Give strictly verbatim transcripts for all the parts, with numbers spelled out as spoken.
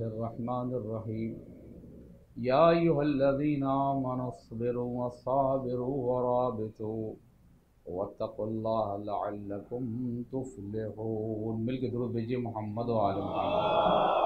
बिस्मिल्लाहिर्रहमानिर्रहीम। या अय्युहल्लज़ीना आमनु अस्बिरू वस्साबिरू वराबितू वत्तकुल्लाह लअल्लकुम तुफ्लिहून। मिल के दुरूद भेजिए मोहम्मद व आले मोहम्मद।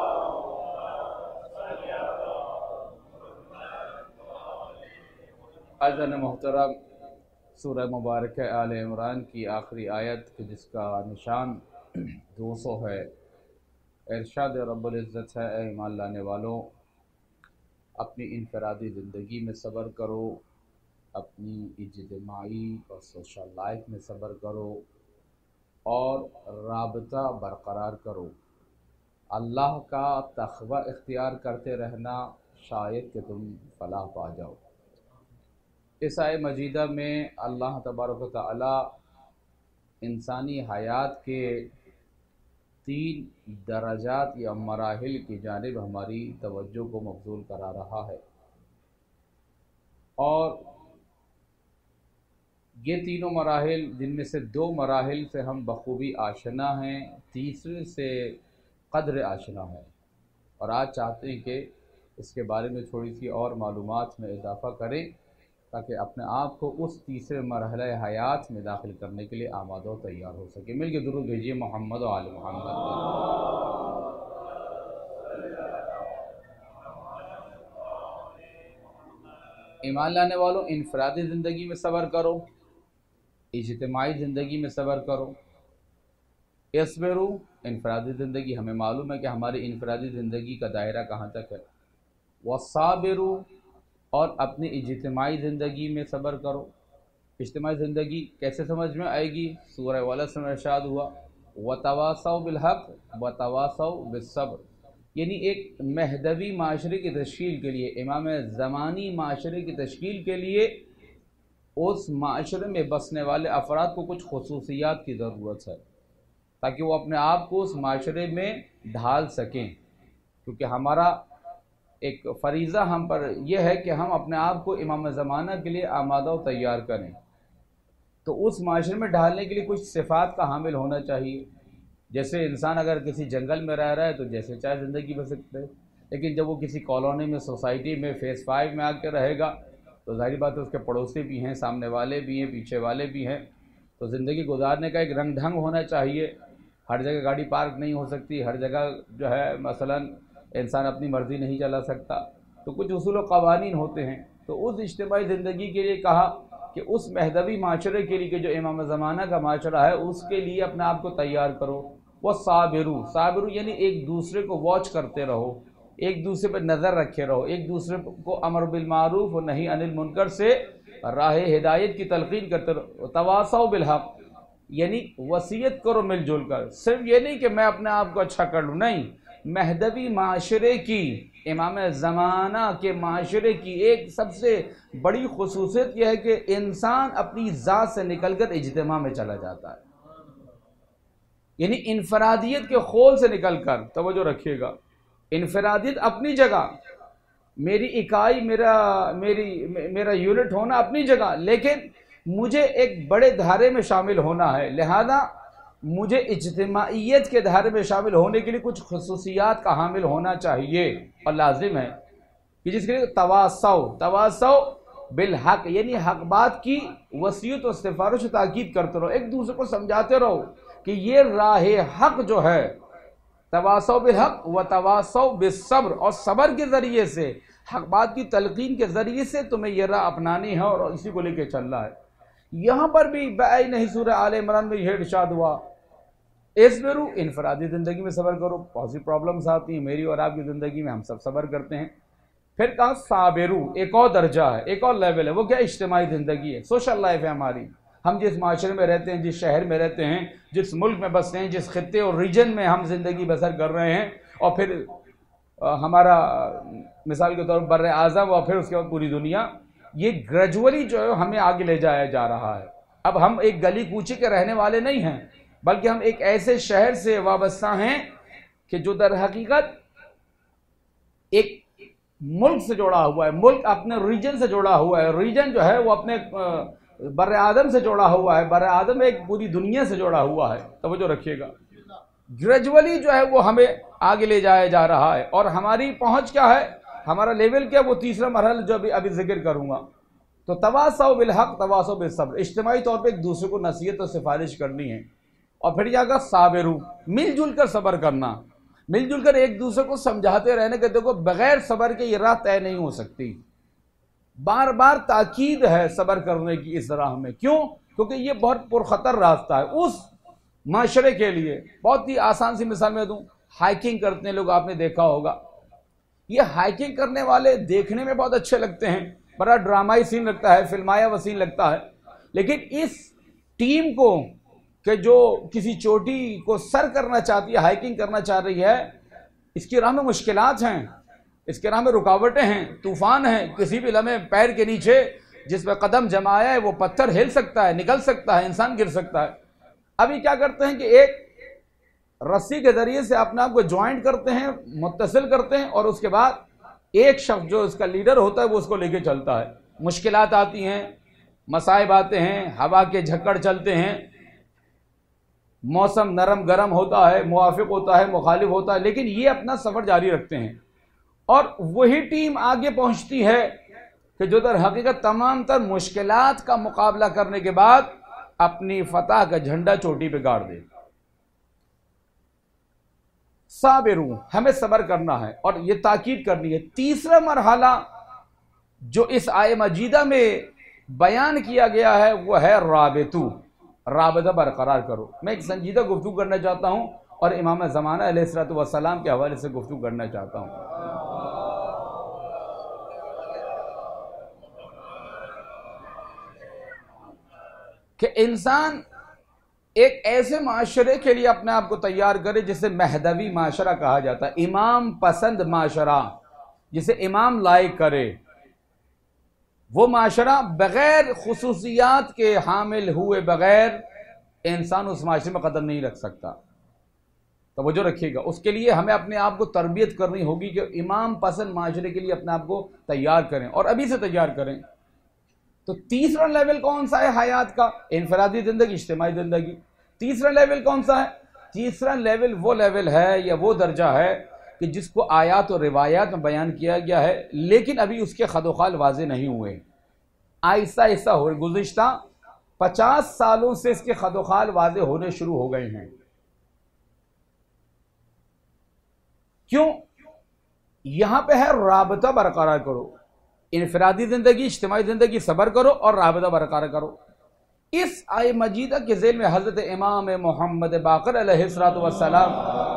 अज़न मोहतरम, सूरह मुबारक आले इमरान की आखिरी आयत जिसका निशान दो सौ है, इरशाद रब्बुल इज़्ज़त है, ऐ ईमान लाने वालों, अपनी इनफरादी ज़िंदगी में सब्र करो, अपनी इज्तिमाई और सोशल लाइफ में सब्र करो और राबता बरकरार करो। अल्लाह का तक़वा इख्तियार करते रहना, शायद कि तुम फलाह पा जाओ। इस आय मजीदा में अल्लाह तबारक व तआला इंसानी हयात के तीन दराजात या मराहिल की जानिब हमारी तवज्जो को मबज़ूल करा रहा है, और ये तीनों मराहिल, जिनमें से दो मराहिल से हम बखूबी आशना हैं, तीसरे से क़द्र आशना है, और आज चाहते हैं कि इसके बारे में थोड़ी सी और मालूमात में इजाफ़ा करें ताकि अपने आप को उस तीसरे मरहले हयात में दाखिल करने के लिए आमादा और तैयार हो सके। मिल के दुरूद भेजिए मोहम्मद व आले मोहम्मद। ईमान लाने वालों, इनफरादी ज़िंदगी में सब्र करो, इज्तिमाई ज़िंदगी में सब्र करो। यस्बिरू, इनफरादी ज़िंदगी, हमें मालूम है कि हमारी इनफरादी ज़िंदगी का दायरा कहाँ तक है। वस्साबिरू, और अपनी इज्तिमाई ज़िंदगी में सब्र करो। इज्तिमाई ज़िंदगी कैसे समझ में आएगी? सूरह वलद में इरशाद हुआ, वतवासौ बिलहक़ वतवासौ बिस्सब्र, यानी एक महदवी माशरे की तश्कील के लिए, इमाम ज़मानी माशरे की तश्कील के लिए उस माशरे में बसने वाले अफराद को कुछ खुसूसियात की ज़रूरत है ताकि वो अपने आप को उस माशरे में ढाल सकें, क्योंकि हमारा एक फ़रीज़ा हम पर यह है कि हम अपने आप को इमाम ज़माना के लिए आमादा और तैयार करें। तो उस माशरे में ढालने के लिए कुछ सिफ़ात का हामिल होना चाहिए। जैसे इंसान अगर किसी जंगल में रह रहा है तो जैसे चाहे ज़िंदगी बस सकते है, लेकिन जब वो किसी कॉलोनी में, सोसाइटी में, फेज़ फाइव में आकर रहेगा तो ज़ाहिर बात है उसके पड़ोसी भी हैं, सामने वाले भी हैं, पीछे वाले भी हैं। तो ज़िंदगी गुजारने का एक रंग ढंग होना चाहिए। हर जगह गाड़ी पार्क नहीं हो सकती, हर जगह जो है मसलन इंसान अपनी मर्ज़ी नहीं चला सकता, तो कुछ उसूल व क़वानीन होते हैं। तो उस इज्तिमाई ज़िंदगी के लिए कहा कि उस महदवी माशरे के लिए कि जो इमाम ज़माना का माशरा है, उसके लिए अपने आप को तैयार करो। वह साबिरू, साबिरू यानी एक दूसरे को वॉच करते रहो, एक दूसरे पर नज़र रखे रहो, एक दूसरे को अमर बिल मारूफ और नही अनिल मुनकर से राह हिदायत की तलक़ीन करते रहो। तवासौ बिलहक़, यानी वसीयत करो मिलजुल कर। सिर्फ ये नहीं कि मैं अपने आप को अच्छा कर लूँ, नहीं, महदवी माशरे की, इमाम ज़माना के माशरे की एक सबसे बड़ी खुसूसियत यह है कि इंसान अपनी ज़ात से निकलकर इज्तिमा में चला जाता है, यानी इनफरादियत के खोल से निकलकर। तवज्जो रखिएगा, इनफरादियत अपनी जगह, मेरी इकाई, मेरा मेरी मेरा यूनिट होना अपनी जगह, लेकिन मुझे एक बड़े धारे में शामिल होना है। लिहाजा मुझे इज्तिमाइयत के धारे में शामिल होने के लिए कुछ खुसूसियात का हामिल होना चाहिए और लाजिम है कि जिसके लिए तवासौ, तवासौ बिलहक़, यानी हक़ बात की वसीयत और सिफारिश ताकीद करते रहो, एक दूसरे को समझाते रहो कि ये राह हक़ जो है, तवासौ बिलहक़ व तवासौ बिस्सब्र, और सब्र के ज़रिए से, हक़ बात की तलक़ीन के ज़रिए से तुम्हें यह राह अपनानी है और इसी को लेकर चलना है। यहाँ पर भी बआई नहीं, सूरह आले इमरान में यह इरशाद हुआ, इस्बिरू, इनफरादी ज़िंदगी में सब्र करो। बहुत सी प्रॉब्लम्स आती हैं मेरी और आपकी ज़िंदगी में, हम सब सब्र करते हैं। फिर कहा साबिरू, एक और दर्जा है, एक और लेवल है। वो क्या? इज्तिमाई ज़िंदगी है, सोशल लाइफ है हमारी। हम जिस माशरे में रहते हैं, जिस शहर में रहते हैं, जिस मुल्क में बसते हैं, जिस खित्ते और रीजन में हम ज़िंदगी बसर कर रहे हैं, और फिर आ, हमारा मिसाल के तौर पर बर्र आज़म और फिर उसके बाद पूरी दुनिया, ये ग्रेजुअली जो है हमें आगे ले जाया जा रहा है। अब हम एक गली कूचे के रहने वाले नहीं हैं, बल्कि हम एक ऐसे शहर से वाबस्ता हैं कि जो दर हकीकत एक मुल्क से जुड़ा हुआ है, मुल्क अपने रीजन से जुड़ा हुआ है, रीजन जो है वो अपने बर्र आदम से जुड़ा हुआ है, बर्र आदम एक पूरी दुनिया से जुड़ा हुआ है। तवज्जो रखिएगा। ग्रेजुअली जो है वो हमें आगे ले जाया जा रहा है। और हमारी पहुंच क्या है, हमारा लेवल क्या, वो तीसरा मरहला जो अभी अभी जिक्र करूंगा। तो तवासौ बिल हक तवासौ बिल सब्र, इज्तिमाई तौर पे एक दूसरे को नसीहत और सिफारिश करनी है। और फिर जाकर साबिरू, मिलजुल कर सब्र करना, मिलजुल कर एक दूसरे को समझाते रहने के। देखो बगैर सब्र के ये राह तय नहीं हो सकती। बार बार ताकीद है सब्र करने की इस राह में। क्यों? क्योंकि ये बहुत पुरखतर रास्ता है उस माशरे के लिए। बहुत ही आसान सी मिसाल में दूं, हाइकिंग करते हैं लोग, आपने देखा होगा। ये हाइकिंग करने वाले देखने में बहुत अच्छे लगते हैं, बड़ा ड्रामाई सीन लगता है, फिल्माया व सीन लगता है। लेकिन इस टीम को कि जो किसी चोटी को सर करना चाहती है, हाइकिंग करना चाह रही है, इसकी राह में मुश्किलात हैं, इसके राह में रुकावटें हैं, तूफान हैं। किसी भी लम्हे पैर के नीचे जिस पर कदम जमाया है वो पत्थर हिल सकता है, निकल सकता है, इंसान गिर सकता है। अभी क्या करते हैं कि एक रस्सी के जरिए से अपने आप को ज्वाइंट करते हैं, मुत्तसिल करते हैं, और उसके बाद एक शख्स जो इसका लीडर होता है वो उसको लेके चलता है। मुश्किलात आती हैं, मसाइब आते हैं, हवा के झक्कड़ चलते हैं, मौसम नरम गरम होता है, मुवाफिक होता है, मुखालिफ होता है, लेकिन ये अपना सफ़र जारी रखते हैं। और वही टीम आगे पहुंचती है कि जो दर हकीकत तमाम तर मुश्किलात का मुकाबला करने के बाद अपनी फतह का झंडा चोटी पे गाड़ दे। साबिरू, हमें सब्र करना है और ये ताकीद करनी है। तीसरा मरहला जो इस आय मजीदा में बयान किया गया है वो है राबितू, राबिता बरकरार करो। मैं एक संजीदा गुफ्तगू करना चाहता हूं और इमाम ज़माना अलैहिस्सलातु वस्सलाम के हवाले से गुफ्तगू करना चाहता हूं। कि इंसान एक ऐसे माशरे के लिए अपने आप को तैयार करे जिसे महदवी माशरा कहा जाता है, इमाम पसंद माशरा, जिसे इमाम लाइक करे। वो माशरा बगैर खुसूसियात के हामिल हुए बगैर इंसान उस माशरे में कदम नहीं रख सकता। तो वो जो रखिएगा, उसके लिए हमें अपने आप को तरबियत करनी होगी कि इमाम पसंद माशरे के लिए अपने आप को तैयार करें और अभी से तैयार करें। तो तीसरा लेवल कौन सा है हयात का? इनफरादी जिंदगी, इज्तिमाई जिंदगी। तीसरा लेवल कौन सा है? तीसरा लेवल वो लेवल है या वो दर्जा है कि जिसको आयात और रिवायात में बयान किया गया है, लेकिन अभी उसके खदोखाल वाजे नहीं हुए। आहिस्ता आहिस्ता हो, गुज़िश्ता पचास सालों से इसके खदोखाल वाजे होने शुरू हो गए हैं। क्यों? यहां पे है राबता बरकरार करो, इनफरादी जिंदगी, इज्तिमाई जिंदगी, सब्र करो और राबता बरकरार करो। इस आय मजीदा के ज़ेल में हजरत इमाम मोहम्मद बाक़िर अलैहिस्सलातु वस्सलाम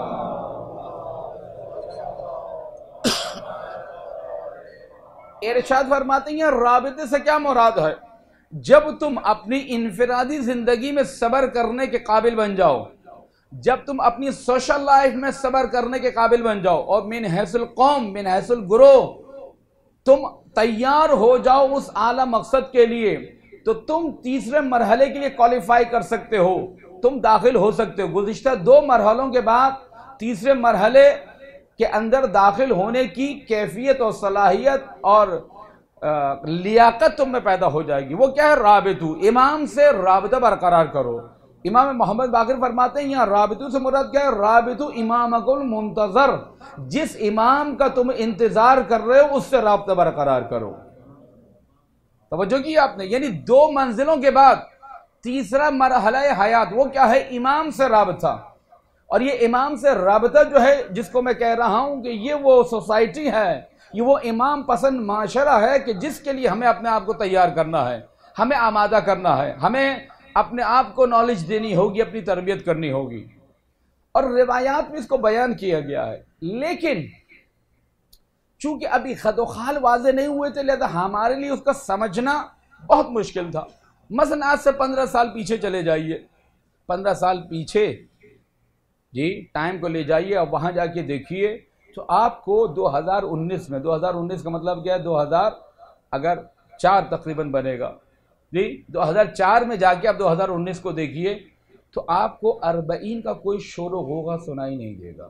इरशाद फरमाते हैं, राबिते से क्या मुराद है? जब तुम अपनी इनफरादी जिंदगी में सब्र करने के काबिल बन जाओ, जब तुम अपनी सोशल लाइफ में सब्र करने के काबिल बन जाओ और मिन हैसुल कौम मिन हैसुल गुरोह तुम तैयार हो जाओ उस आला मकसद के लिए, तो तुम तीसरे मरहले के लिए क्वालिफाई कर सकते हो, तुम दाखिल हो सकते हो। गुज़िश्ता दो मरहलों के बाद तीसरे मरहले के अंदर दाखिल होने की कैफियत और सलाहियत और लियाकत तुम में पैदा हो जाएगी। वो क्या है? राबितू, इमाम से राबिता बरकरार करो। इमाम मोहम्मद बाक़िर फरमाते हैं यहाँ राबितू से मुराद क्या है? राबितू इमामकुल मुंतज़र, जिस इमाम का तुम इंतजार कर रहे हो उससे राबिता बरकरार करो। तवज्जो की आपने, यानी दो मंजिलों के बाद तीसरा मरहला हयात वो क्या है? इमाम से राबिता। और ये इमाम से राबिता जो है, जिसको मैं कह रहा हूं कि ये वो सोसाइटी है, ये वो इमाम पसंद माशरा है कि जिसके लिए हमें अपने आप को तैयार करना है, हमें आमादा करना है, हमें अपने आप को नॉलेज देनी होगी, अपनी तरबियत करनी होगी। और रिवायात में इसको बयान किया गया है, लेकिन चूंकि अभी खदोखाल वाजे नहीं हुए थे, लिहाजा हमारे लिए उसका समझना बहुत मुश्किल था। मसलन आज से पंद्रह साल पीछे चले जाइए, पंद्रह साल पीछे जी टाइम को ले जाइए और वहां जाके देखिए तो आपको दो हज़ार उन्नीस में, दो हज़ार उन्नीस का मतलब क्या है? दो हज़ार अगर चार तकरीबन बनेगा जी, दो हज़ार चार में जाके आप दो हज़ार उन्नीस को देखिए तो आपको अरबईन का कोई शोर होगा सुनाई नहीं देगा।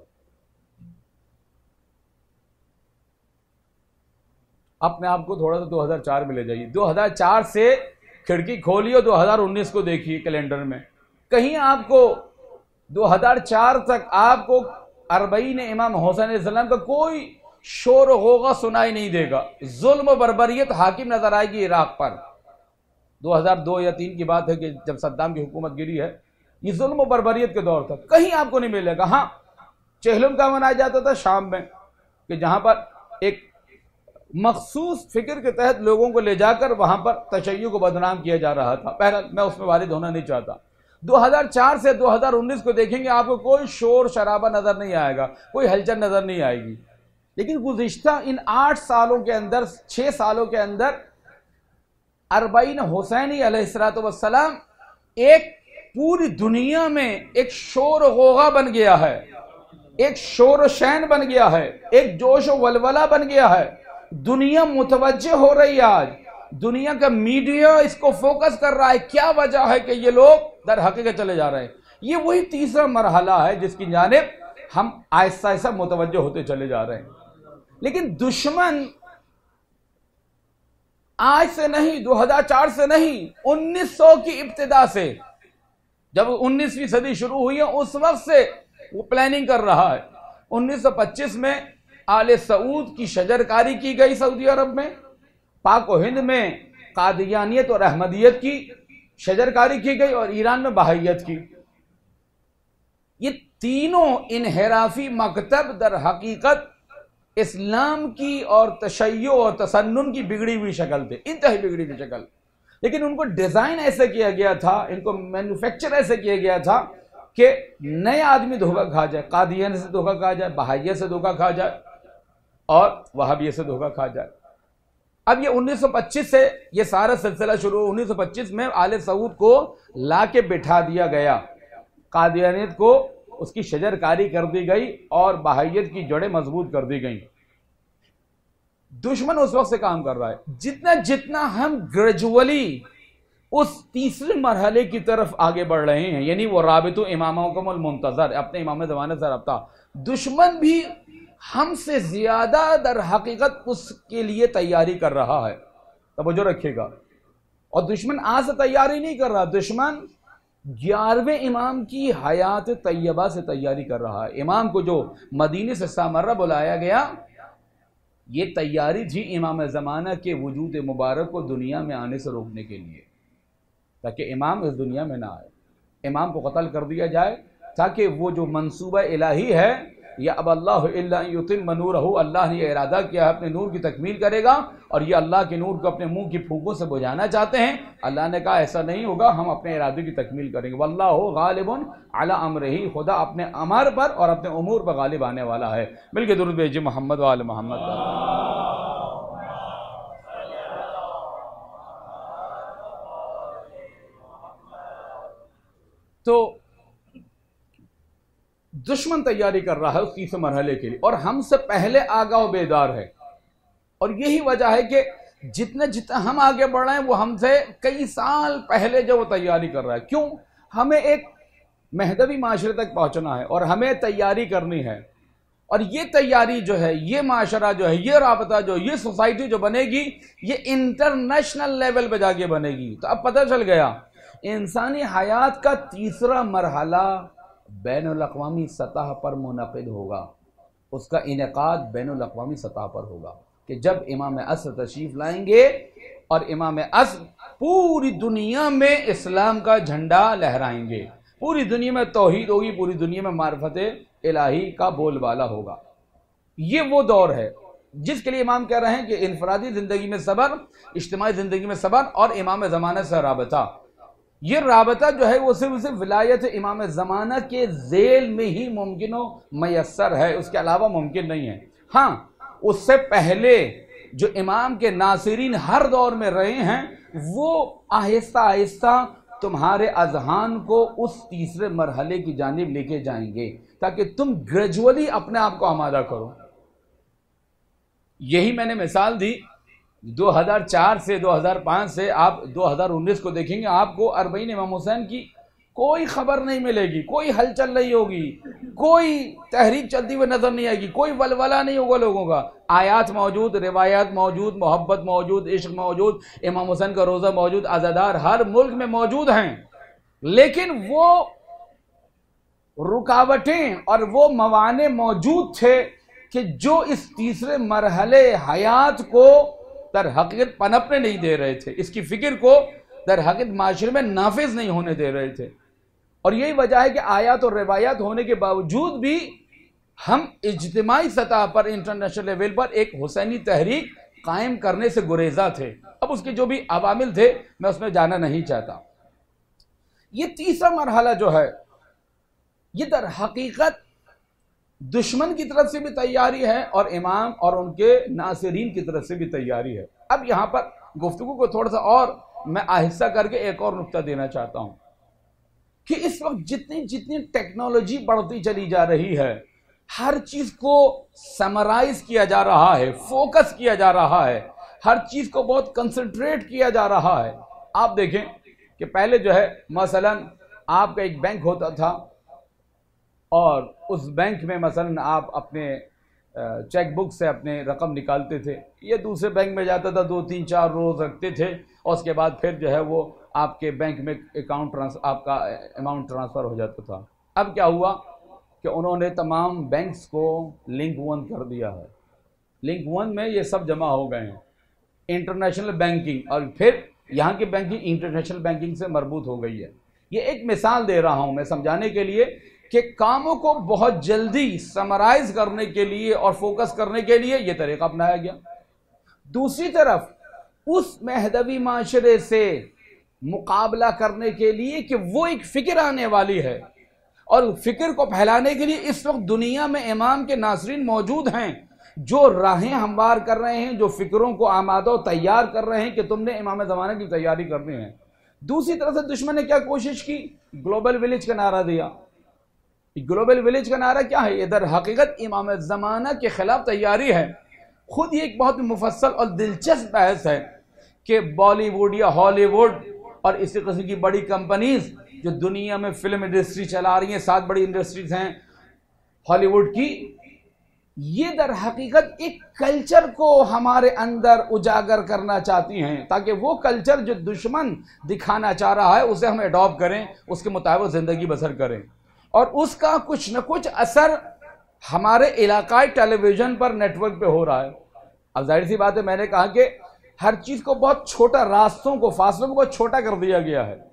अपने आप को थोड़ा सा दो हज़ार चार में ले जाइए, दो हज़ार चार से खिड़की खोलिए, दो हज़ार उन्नीस को देखिए कैलेंडर में, कहीं आपको دو ہزار چار تک آپ کو اربعین امام حسین علیہ السلام کا کوئی شور و غوغا سنائی نہیں دے گا. ظلم و بربریت حاکم نظر آئے گی عراق پر. دو ہزار دو یا تین کی بات ہے کہ جب صدام کی حکومت گری ہے، یہ ظلم و بربریت کے دور تھا. کہیں آپ کو نہیں ملے گا. ہاں چہلم کا منایا جاتا تھا شام میں، کہ جہاں پر ایک مخصوص فکر کے تحت لوگوں کو لے جا کر وہاں پر تشیع کو بدنام کیا جا رہا تھا. بہرحال میں اس میں وارد ہونا نہیں چاہتا. دو ہزار چار سے دو ہزار انیس کو دیکھیں گے آپ کو کوئی شور شرابہ نظر نہیں آئے گا، کوئی ہلچل نظر نہیں آئے گی. لیکن گزشتہ ان آٹھ سالوں کے اندر، چھ سالوں کے اندر اربعین حسینی علیہ السلام ایک پوری دنیا میں ایک شور و غوغا بن گیا ہے، ایک شور و شین بن گیا ہے، ایک جوش و ولولہ بن گیا ہے. دنیا متوجہ ہو رہی ہے. آج دنیا کا میڈیا اس کو فوکس کر رہا ہے. کیا وجہ ہے کہ یہ لوگ در حقیقت چلے جا رہے ہیں؟ یہ وہی تیسرا مرحلہ ہے جس کی جانب ہم آہستہ آہستہ متوجہ ہوتے چلے جا رہے ہیں. لیکن دشمن آج سے نہیں، دو ہزار چار سے نہیں، انیس سو کی ابتدا سے، جب انیسویں صدی شروع ہوئی ہے اس وقت سے وہ پلاننگ کر رہا ہے. انیس سو پچیس میں آل سعود کی شجرکاری کی گئی سعودی عرب میں، پاک و ہند میں قادیانیت اور احمدیت کی شجرکاری کی گئی، اور ایران میں بہائیت کی. یہ تینوں انحرافی مکتب در حقیقت اسلام کی اور تشیع اور تسنن کی بگڑی ہوئی شکل تھے، انتہائی بگڑی ہوئی شکل. لیکن ان کو ڈیزائن ایسے کیا گیا تھا، ان کو مینوفیکچر ایسے کیا گیا تھا کہ نئے آدمی دھوکہ کھا جائے، قادیان سے دھوکہ کھا جائے، بہائیت سے دھوکہ کھا جائے، اور وہابیت سے دھوکہ کھا جائے. اب یہ انیس سو پچیس سے یہ سارا سلسلہ شروع. انیس سو پچیس میں آل سعود کو لا کے بٹھا دیا گیا، قادیانیت کو اس کی شجر کاری کر دی گئی اور بہائیت کی جڑیں مضبوط کر دی گئیں. دشمن اس وقت سے کام کر رہا ہے. جتنا جتنا ہم گریجولی اس تیسرے مرحلے کی طرف آگے بڑھ رہے ہیں، یعنی وہ رابط امامکم المنتظر، اپنے امام زمانے سے رابطہ، دشمن بھی ہم سے زیادہ در حقیقت اس کے لیے تیاری کر رہا ہے. توجہ رکھیے گا. اور دشمن آج سے تیاری نہیں کر رہا، دشمن گیارہویں امام کی حیات طیبہ سے تیاری کر رہا ہے. امام کو جو مدینے سے سامرہ بلایا گیا، یہ تیاری تھی امام زمانہ کے وجود مبارک کو دنیا میں آنے سے روکنے کے لیے، تاکہ امام اس دنیا میں نہ آئے، امام کو قتل کر دیا جائے، تاکہ وہ جو منصوبہ الہی ہے، یا اب اللہ الا ان یتم نورہ، اللہ نے یہ ارادہ کیا ہے اپنے نور کی تکمیل کرے گا، اور یہ اللہ کے نور کو اپنے منہ کی پھونکوں سے بجھانا چاہتے ہیں. اللہ نے کہا ایسا نہیں ہوگا، ہم اپنے ارادے کی تکمیل کریں گے. واللہ غالب علی امرہ، خدا اپنے امر پر اور اپنے امور پر غالب آنے والا ہے. مل کے درود بھیجیے محمد و آل محمد. تو دشمن تیاری کر رہا ہے اس تیسرے مرحلے کے لیے، اور ہم سے پہلے آگاہ و بیدار ہے. اور یہی وجہ ہے کہ جتنا جتنا ہم آگے بڑھ رہے ہیں وہ ہم سے کئی سال پہلے جو وہ تیاری کر رہا ہے. کیوں؟ ہمیں ایک مہذبی معاشرے تک پہنچنا ہے اور ہمیں تیاری کرنی ہے. اور یہ تیاری جو ہے، یہ معاشرہ جو ہے، یہ رابطہ جو، یہ سوسائٹی جو بنے گی، یہ انٹرنیشنل لیول پہ جا کے بنے گی. تو اب پتہ چل گیا انسانی حیات کا تیسرا مرحلہ بین الاقوامی سطح پر منعقد ہوگا. اس کا انعقاد بین الاقوامی سطح پر ہوگا کہ جب امام عصر تشریف لائیں گے اور امام عصر پوری دنیا میں اسلام کا جھنڈا لہرائیں گے، پوری دنیا میں توحید ہوگی، پوری دنیا میں معرفت الہی کا بول بالا ہوگا. یہ وہ دور ہے جس کے لیے امام کہہ رہے ہیں کہ انفرادی زندگی میں صبر، اجتماعی زندگی میں صبر، اور امام زمانہ سے رابطہ. یہ رابطہ جو ہے وہ صرف صرف ولایت امام زمانہ کے ذیل میں ہی ممکن و میسر ہے، اس کے علاوہ ممکن نہیں ہے. ہاں اس سے پہلے جو امام کے ناصرین ہر دور میں رہے ہیں، وہ آہستہ آہستہ تمہارے اذہان کو اس تیسرے مرحلے کی جانب لے کے جائیں گے تاکہ تم گریجولی اپنے آپ کو آمادہ کرو. یہی میں نے مثال دی. دو ہزار چار سے دو ہزار پانچ سے آپ دو ہزار انیس کو دیکھیں گے، آپ کو اربعین امام حسین کی کوئی خبر نہیں ملے گی، کوئی ہلچل نہیں ہوگی، کوئی تحریک چلتی ہوئی نظر نہیں آئے گی، کوئی ولولہ نہیں ہوگا لوگوں کا. آیات موجود، روایات موجود، محبت موجود، عشق موجود، امام حسین کا روزہ موجود، عزادار ہر ملک میں موجود ہیں. لیکن وہ رکاوٹیں اور وہ موانع موجود تھے کہ جو اس تیسرے مرحلے حیات کو در حقیقت پنپنے نہیں دے رہے تھے، اس کی فکر کو در حقیقت معاشرے میں نافذ نہیں ہونے دے رہے تھے. اور یہی وجہ ہے کہ آیات اور روایات ہونے کے باوجود بھی ہم اجتماعی سطح پر انٹرنیشنل لیول پر ایک حسینی تحریک قائم کرنے سے گریزہ تھے. اب اس کے جو بھی عوامل تھے میں اس میں جانا نہیں چاہتا. یہ تیسرا مرحلہ جو ہے یہ در حقیقت دشمن کی طرف سے بھی تیاری ہے اور امام اور ان کے ناصرین کی طرف سے بھی تیاری ہے. اب یہاں پر گفتگو کو تھوڑا سا اور میں آہستہ کر کے ایک اور نقطہ دینا چاہتا ہوں کہ اس وقت جتنی جتنی ٹیکنالوجی بڑھتی چلی جا رہی ہے، ہر چیز کو سمرائز کیا جا رہا ہے، فوکس کیا جا رہا ہے، ہر چیز کو بہت کنسنٹریٹ کیا جا رہا ہے. آپ دیکھیں کہ پہلے جو ہے مثلا آپ کا ایک بینک ہوتا تھا اور اس بینک میں مثلا آپ اپنے چیک بک سے اپنے رقم نکالتے تھے، یہ دوسرے بینک میں جاتا تھا، دو تین چار روز رکھتے تھے اور اس کے بعد پھر جو ہے وہ آپ کے بینک میں اکاؤنٹ ٹرانس آپ کا اماؤنٹ ٹرانسفر ہو جاتا تھا. اب کیا ہوا کہ انہوں نے تمام بینکس کو لنک ون کر دیا ہے. لنک ون میں یہ سب جمع ہو گئے ہیں، انٹرنیشنل بینکنگ، اور پھر یہاں کی بینکنگ انٹرنیشنل بینکنگ سے مربوط ہو گئی ہے. یہ ایک مثال دے رہا ہوں میں سمجھانے کے لیے کہ کاموں کو بہت جلدی سمرائز کرنے کے لیے اور فوکس کرنے کے لیے یہ طریقہ اپنایا گیا. دوسری طرف اس مہدوی معاشرے سے مقابلہ کرنے کے لیے کہ وہ ایک فکر آنے والی ہے اور فکر کو پھیلانے کے لیے اس وقت دنیا میں امام کے ناصرین موجود ہیں جو راہیں ہموار کر رہے ہیں، جو فکروں کو آمادہ و تیار کر رہے ہیں کہ تم نے امام زمانہ کی تیاری کرنی ہے. دوسری طرف سے دشمن نے کیا کوشش کی؟ گلوبل ولیج کا نعرہ دیا. گلوبل ولیج کا نعرہ کیا ہے؟ یہ در حقیقت امام زمانہ کے خلاف تیاری ہے. خود یہ ایک بہت مفصل اور دلچسپ بحث ہے کہ بالی ووڈ یا ہالی ووڈ اور اسی قسم کی بڑی کمپنیز جو دنیا میں فلم انڈسٹری چلا رہی ہیں، سات بڑی انڈسٹریز ہیں ہالی ووڈ کی، یہ در حقیقت ایک کلچر کو ہمارے اندر اجاگر کرنا چاہتی ہیں تاکہ وہ کلچر جو دشمن دکھانا چاہ رہا ہے اسے ہم اڈاپٹ کریں، اس کے مطابق زندگی بسر کریں، اور اس کا کچھ نہ کچھ اثر ہمارے علاقائی ٹیلی ویژن پر نیٹ ورک پہ ہو رہا ہے. اب ظاہر سی بات ہے، میں نے کہا کہ ہر چیز کو بہت چھوٹا، راستوں کو، فاصلوں کو بہت چھوٹا کر دیا گیا ہے،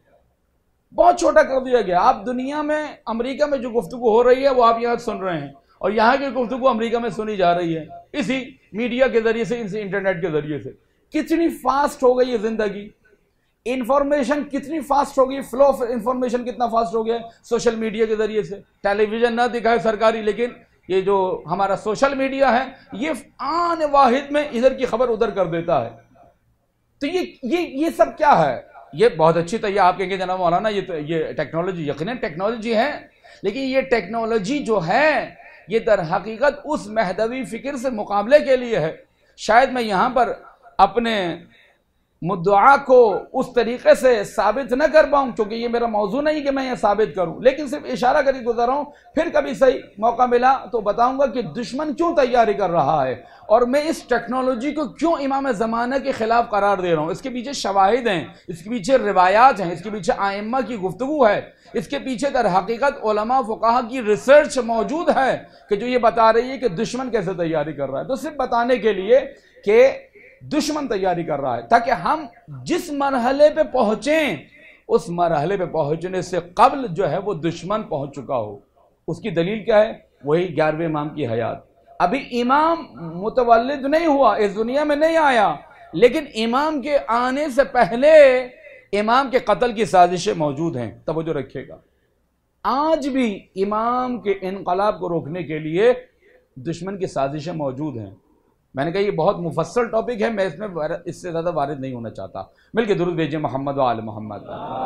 بہت چھوٹا کر دیا گیا. آپ دنیا میں امریکہ میں جو گفتگو ہو رہی ہے وہ آپ یہاں سن رہے ہیں، اور یہاں کی گفتگو امریکہ میں سنی جا رہی ہے اسی میڈیا کے ذریعے سے، اسی انٹرنیٹ کے ذریعے سے. کتنی فاسٹ ہو گئی ہے زندگی، انفارمیشن کتنی فاسٹ ہو گئی، فلو آف انفارمیشن کتنا فاسٹ ہو گیا ہے سوشل میڈیا کے ذریعے سے. ٹیلی ویژن نہ دکھائے سرکاری، لیکن یہ جو ہمارا سوشل میڈیا ہے یہ آن واحد میں ادھر کی خبر ادھر کر دیتا ہے. تو یہ یہ یہ سب کیا ہے؟ یہ بہت اچھی طرح آپ کہیں گے جناب مولانا یہ یہ ٹیکنالوجی، یقیناً ٹیکنالوجی ہے، لیکن یہ ٹیکنالوجی جو ہے یہ در حقیقت اس مہدوی فکر سے مقابلے کے لیے ہے. شاید میں یہاں پر اپنے مدعا کو اس طریقے سے ثابت نہ کر پاؤں کیونکہ یہ میرا موضوع نہیں کہ میں یہ ثابت کروں، لیکن صرف اشارہ کر کے گزر رہا ہوں. پھر کبھی صحیح موقع ملا تو بتاؤں گا کہ دشمن کیوں تیاری کر رہا ہے اور میں اس ٹیکنالوجی کو کیوں امام زمانہ کے خلاف قرار دے رہا ہوں. اس کے پیچھے شواہد ہیں، اس کے پیچھے روایات ہیں، اس کے پیچھے ائمہ کی گفتگو ہے، اس کے پیچھے در حقیقت علماء فقہا کی ریسرچ موجود ہے کہ جو یہ بتا رہی ہے کہ دشمن کیسے تیاری کر رہا ہے. تو صرف بتانے کے لیے کہ دشمن تیاری کر رہا ہے تاکہ ہم جس مرحلے پہ پہنچیں اس مرحلے پہ پہنچنے سے قبل جو ہے وہ دشمن پہنچ چکا ہو. اس کی دلیل کیا ہے؟ وہی گیارہویں امام کی حیات. ابھی امام متولد نہیں ہوا، اس دنیا میں نہیں آیا، لیکن امام کے آنے سے پہلے امام کے قتل کی سازشیں موجود ہیں. توجہ رکھیے گا، آج بھی امام کے انقلاب کو روکنے کے لیے دشمن کی سازشیں موجود ہیں. میں نے کہا یہ بہت مفصل ٹاپک ہے، میں اس میں اس سے زیادہ وارد نہیں ہونا چاہتا. مل کے درود بھیجیں محمد و آل محمد.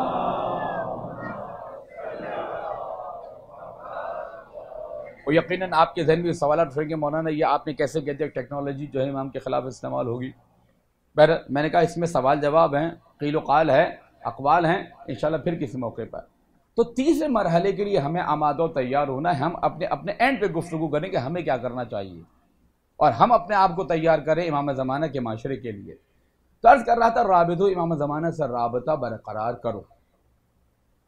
اور یقیناً آپ کے ذہن میں سوالات اٹھیں گے مولانا یہ آپ نے کیسے کہتے ہیں ٹیکنالوجی جو ہے امام کے خلاف استعمال ہوگی. بہر میں نے کہا اس میں سوال جواب ہیں، قیل و قال ہے، اقوال ہیں، انشاءاللہ پھر کسی موقع پر. تو تیسرے مرحلے کے لیے ہمیں آمادہ و تیار ہونا ہے. ہم اپنے اپنے اینڈ پہ گفتگو کریں کہ ہمیں کیا کرنا چاہیے اور ہم اپنے آپ کو تیار کریں امام زمانہ کے معاشرے کے لیے. تو عرض کر رہا تھا رابطو امام زمانہ سے رابطہ برقرار کرو.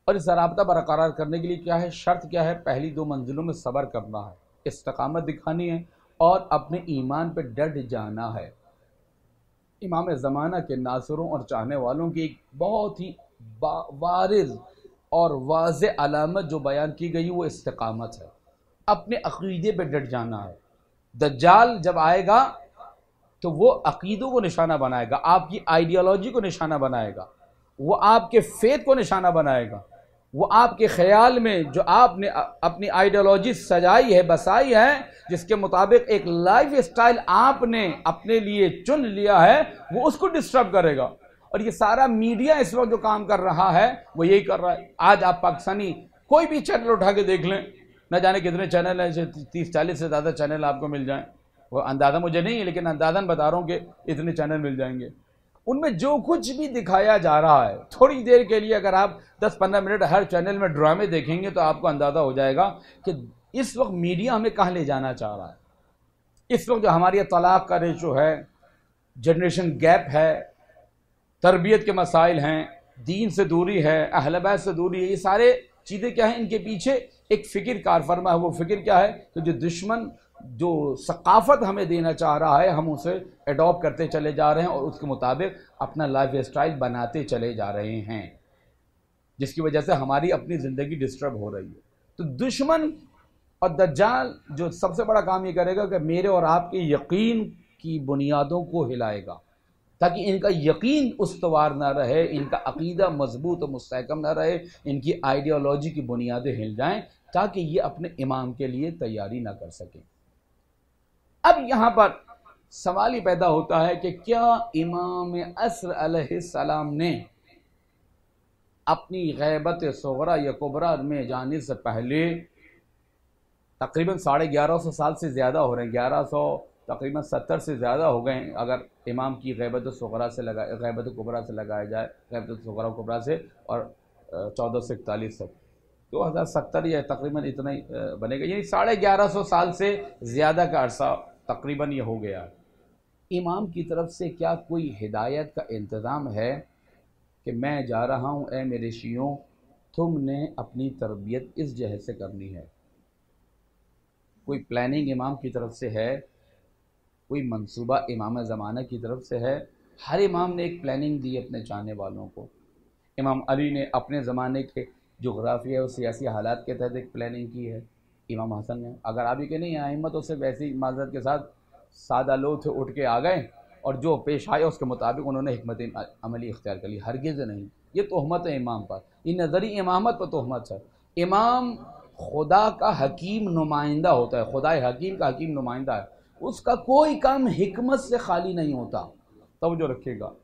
اور اس رابطہ برقرار کرنے کے لیے کیا ہے، شرط کیا ہے؟ پہلی دو منزلوں میں صبر کرنا ہے، استقامت دکھانی ہے اور اپنے ایمان پہ ڈٹ جانا ہے۔ امام زمانہ کے ناصروں اور چاہنے والوں کی ایک بہت ہی بارز اور واضح علامت جو بیان کی گئی وہ استقامت ہے، اپنے عقیدے پہ ڈٹ جانا ہے۔ دجال جب آئے گا تو وہ عقیدوں کو نشانہ بنائے گا، آپ کی آئیڈیالوجی کو نشانہ بنائے گا، وہ آپ کے فیت کو نشانہ بنائے گا، وہ آپ کے خیال میں جو آپ نے اپنی آئیڈیالوجی سجائی ہے، بسائی ہے، جس کے مطابق ایک لائف اسٹائل آپ نے اپنے لیے چن لیا ہے، وہ اس کو ڈسٹرب کرے گا۔ اور یہ سارا میڈیا اس وقت جو کام کر رہا ہے وہ یہی کر رہا ہے۔ آج آپ پاکستانی کوئی بھی چینل اٹھا کے دیکھ لیں، نہ جانے کتنے چینل ہیں، تیس چالیس سے زیادہ چینل آپ کو مل جائیں، وہ اندازہ مجھے نہیں ہے لیکن اندازاً بتا رہا ہوں کہ اتنے چینل مل جائیں گے۔ ان میں جو کچھ بھی دکھایا جا رہا ہے، تھوڑی دیر کے لیے اگر آپ دس پندرہ منٹ ہر چینل میں ڈرامے دیکھیں گے تو آپ کو اندازہ ہو جائے گا کہ اس وقت میڈیا ہمیں کہاں لے جانا چاہ رہا ہے۔ اس وقت جو ہماری طلاق کا ریشو ہے، جنریشن گیپ ہے، تربیت کے مسائل ہیں، دین سے دوری ہے، اہل بیت سے دوری ہے، یہ سارے چیزیں کیا ہیں؟ ان کے پیچھے ایک فکر کار فرما ہے۔ وہ فکر کیا ہے کہ جو دشمن جو ثقافت ہمیں دینا چاہ رہا ہے ہم اسے اڈاپٹ کرتے چلے جا رہے ہیں اور اس کے مطابق اپنا لائف اسٹائل بناتے چلے جا رہے ہیں، جس کی وجہ سے ہماری اپنی زندگی ڈسٹرب ہو رہی ہے۔ تو دشمن اور دجال جو سب سے بڑا کام یہ کرے گا کہ میرے اور آپ کے یقین کی بنیادوں کو ہلائے گا، تاکہ ان کا یقین استوار نہ رہے، ان کا عقیدہ مضبوط و مستحکم نہ رہے، ان کی آئیڈیالوجی کی بنیادیں ہل جائیں، تاکہ یہ اپنے امام کے لیے تیاری نہ کر سکیں۔ اب یہاں پر سوال ہی پیدا ہوتا ہے کہ کیا امام عصر علیہ السلام نے اپنی غیبت صغرا یا کبرا میں جانے سے پہلے تقریباً ساڑھے گیارہ سو سال سے زیادہ ہو رہے ہیں، گیارہ سو تقریباً ستر سے زیادہ ہو گئے ہیں اگر امام کی غیبت صغرا سے لگا غیبت کبرا سے لگایا جائے، غیبت صغرا کبرا سے، اور چودہ سو اکتالیس تک دو ہزار ستر یا تقریباً اتنا ہی بنے گا، یعنی ساڑھے گیارہ سو سال سے زیادہ کا عرصہ تقریباً یہ ہو گیا۔ امام کی طرف سے کیا کوئی ہدایت کا انتظام ہے کہ میں جا رہا ہوں اے میرے شیعوں، تم نے اپنی تربیت اس جہت سے کرنی ہے؟ کوئی پلاننگ امام کی طرف سے ہے؟ کوئی منصوبہ امام زمانہ کی طرف سے ہے؟ ہر امام نے ایک پلاننگ دی اپنے چاہنے والوں کو۔ امام علی نے اپنے زمانے کے جغرافیہ اور سیاسی حالات کے تحت ایک پلاننگ کی ہے، امام حسن نے۔ اگر آپ یہ کہ نہیں ائمہ تو صرف ایسی معذرت کے ساتھ سادہ لوگ تھے، اٹھ کے آ گئے اور جو پیش آیا اس کے مطابق انہوں نے حکمت عملی اختیار کر لی، ہرگز نہیں۔ یہ تہمت ہے امام پر، یہ نظری امامت پر تہمت ہے۔ امام خدا کا حکیم نمائندہ ہوتا ہے، خدا حکیم کا حکیم نمائندہ ہے، اس کا کوئی کام حکمت سے خالی نہیں ہوتا، توجہ رکھیے گا۔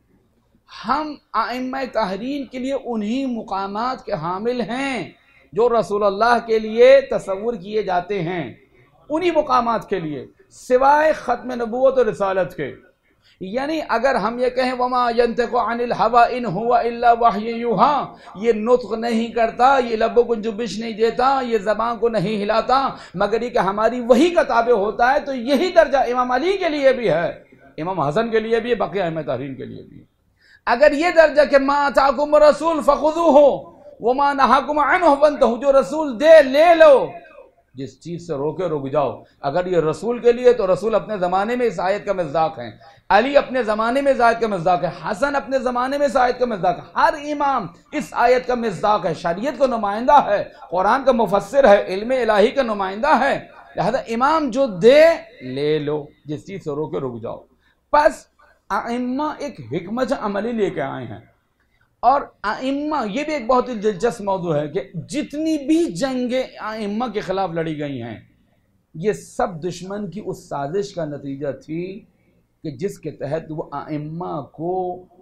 ہم ائمہ تحریر کے لیے انہی مقامات کے حامل ہیں جو رسول اللہ کے لیے تصور کیے جاتے ہیں، انہی مقامات کے لیے، سوائے ختم نبوت و رسالت کے۔ یعنی اگر ہم یہ کہیں وما ينطق عن الهوى ان هو الا وحی یوحی، یہ نطق نہیں کرتا، یہ لبوں کو جنبش نہیں دیتا، یہ زبان کو نہیں ہلاتا، مگر یہ کہ ہماری وحی کا تابع ہوتا ہے، تو یہی درجہ امام علی کے لیے بھی ہے، امام حسن کے لیے بھی ہے، بقیہ ائمہ تحریر کے لیے بھی ہے۔ اگر یہ درجہ کہ ما اتاکم الرسول فخذوہ وما نہاکم عنہ فانتہوا، جو رسول دے لے لو، جس چیز سے روکے رک جاؤ۔ اگر یہ رسول کے لیے تو رسول اپنے زمانے میں اس آیت کا مصداق ہیں، علی اپنے زمانے میں اس آیت کا مصداق ہے، حسن اپنے زمانے میں اس آیت کا مصداق ہے، ہر امام اس آیت کا مصداق ہے، شریعت کا نمائندہ ہے، قرآن کا مفسر ہے، علم الہی کا نمائندہ ہے، لہذا امام جو دے لے لو، جس چیز سے روکے رک جاؤ۔ پس ائمہ ایک حکمت عملی لے کے آئے ہیں، اور ائمہ یہ بھی ایک بہت ہی دلچسپ موضوع ہے کہ جتنی بھی جنگیں ائمہ کے خلاف لڑی گئی ہیں، یہ سب دشمن کی اس سازش کا نتیجہ تھی کہ جس کے تحت وہ ائمہ کو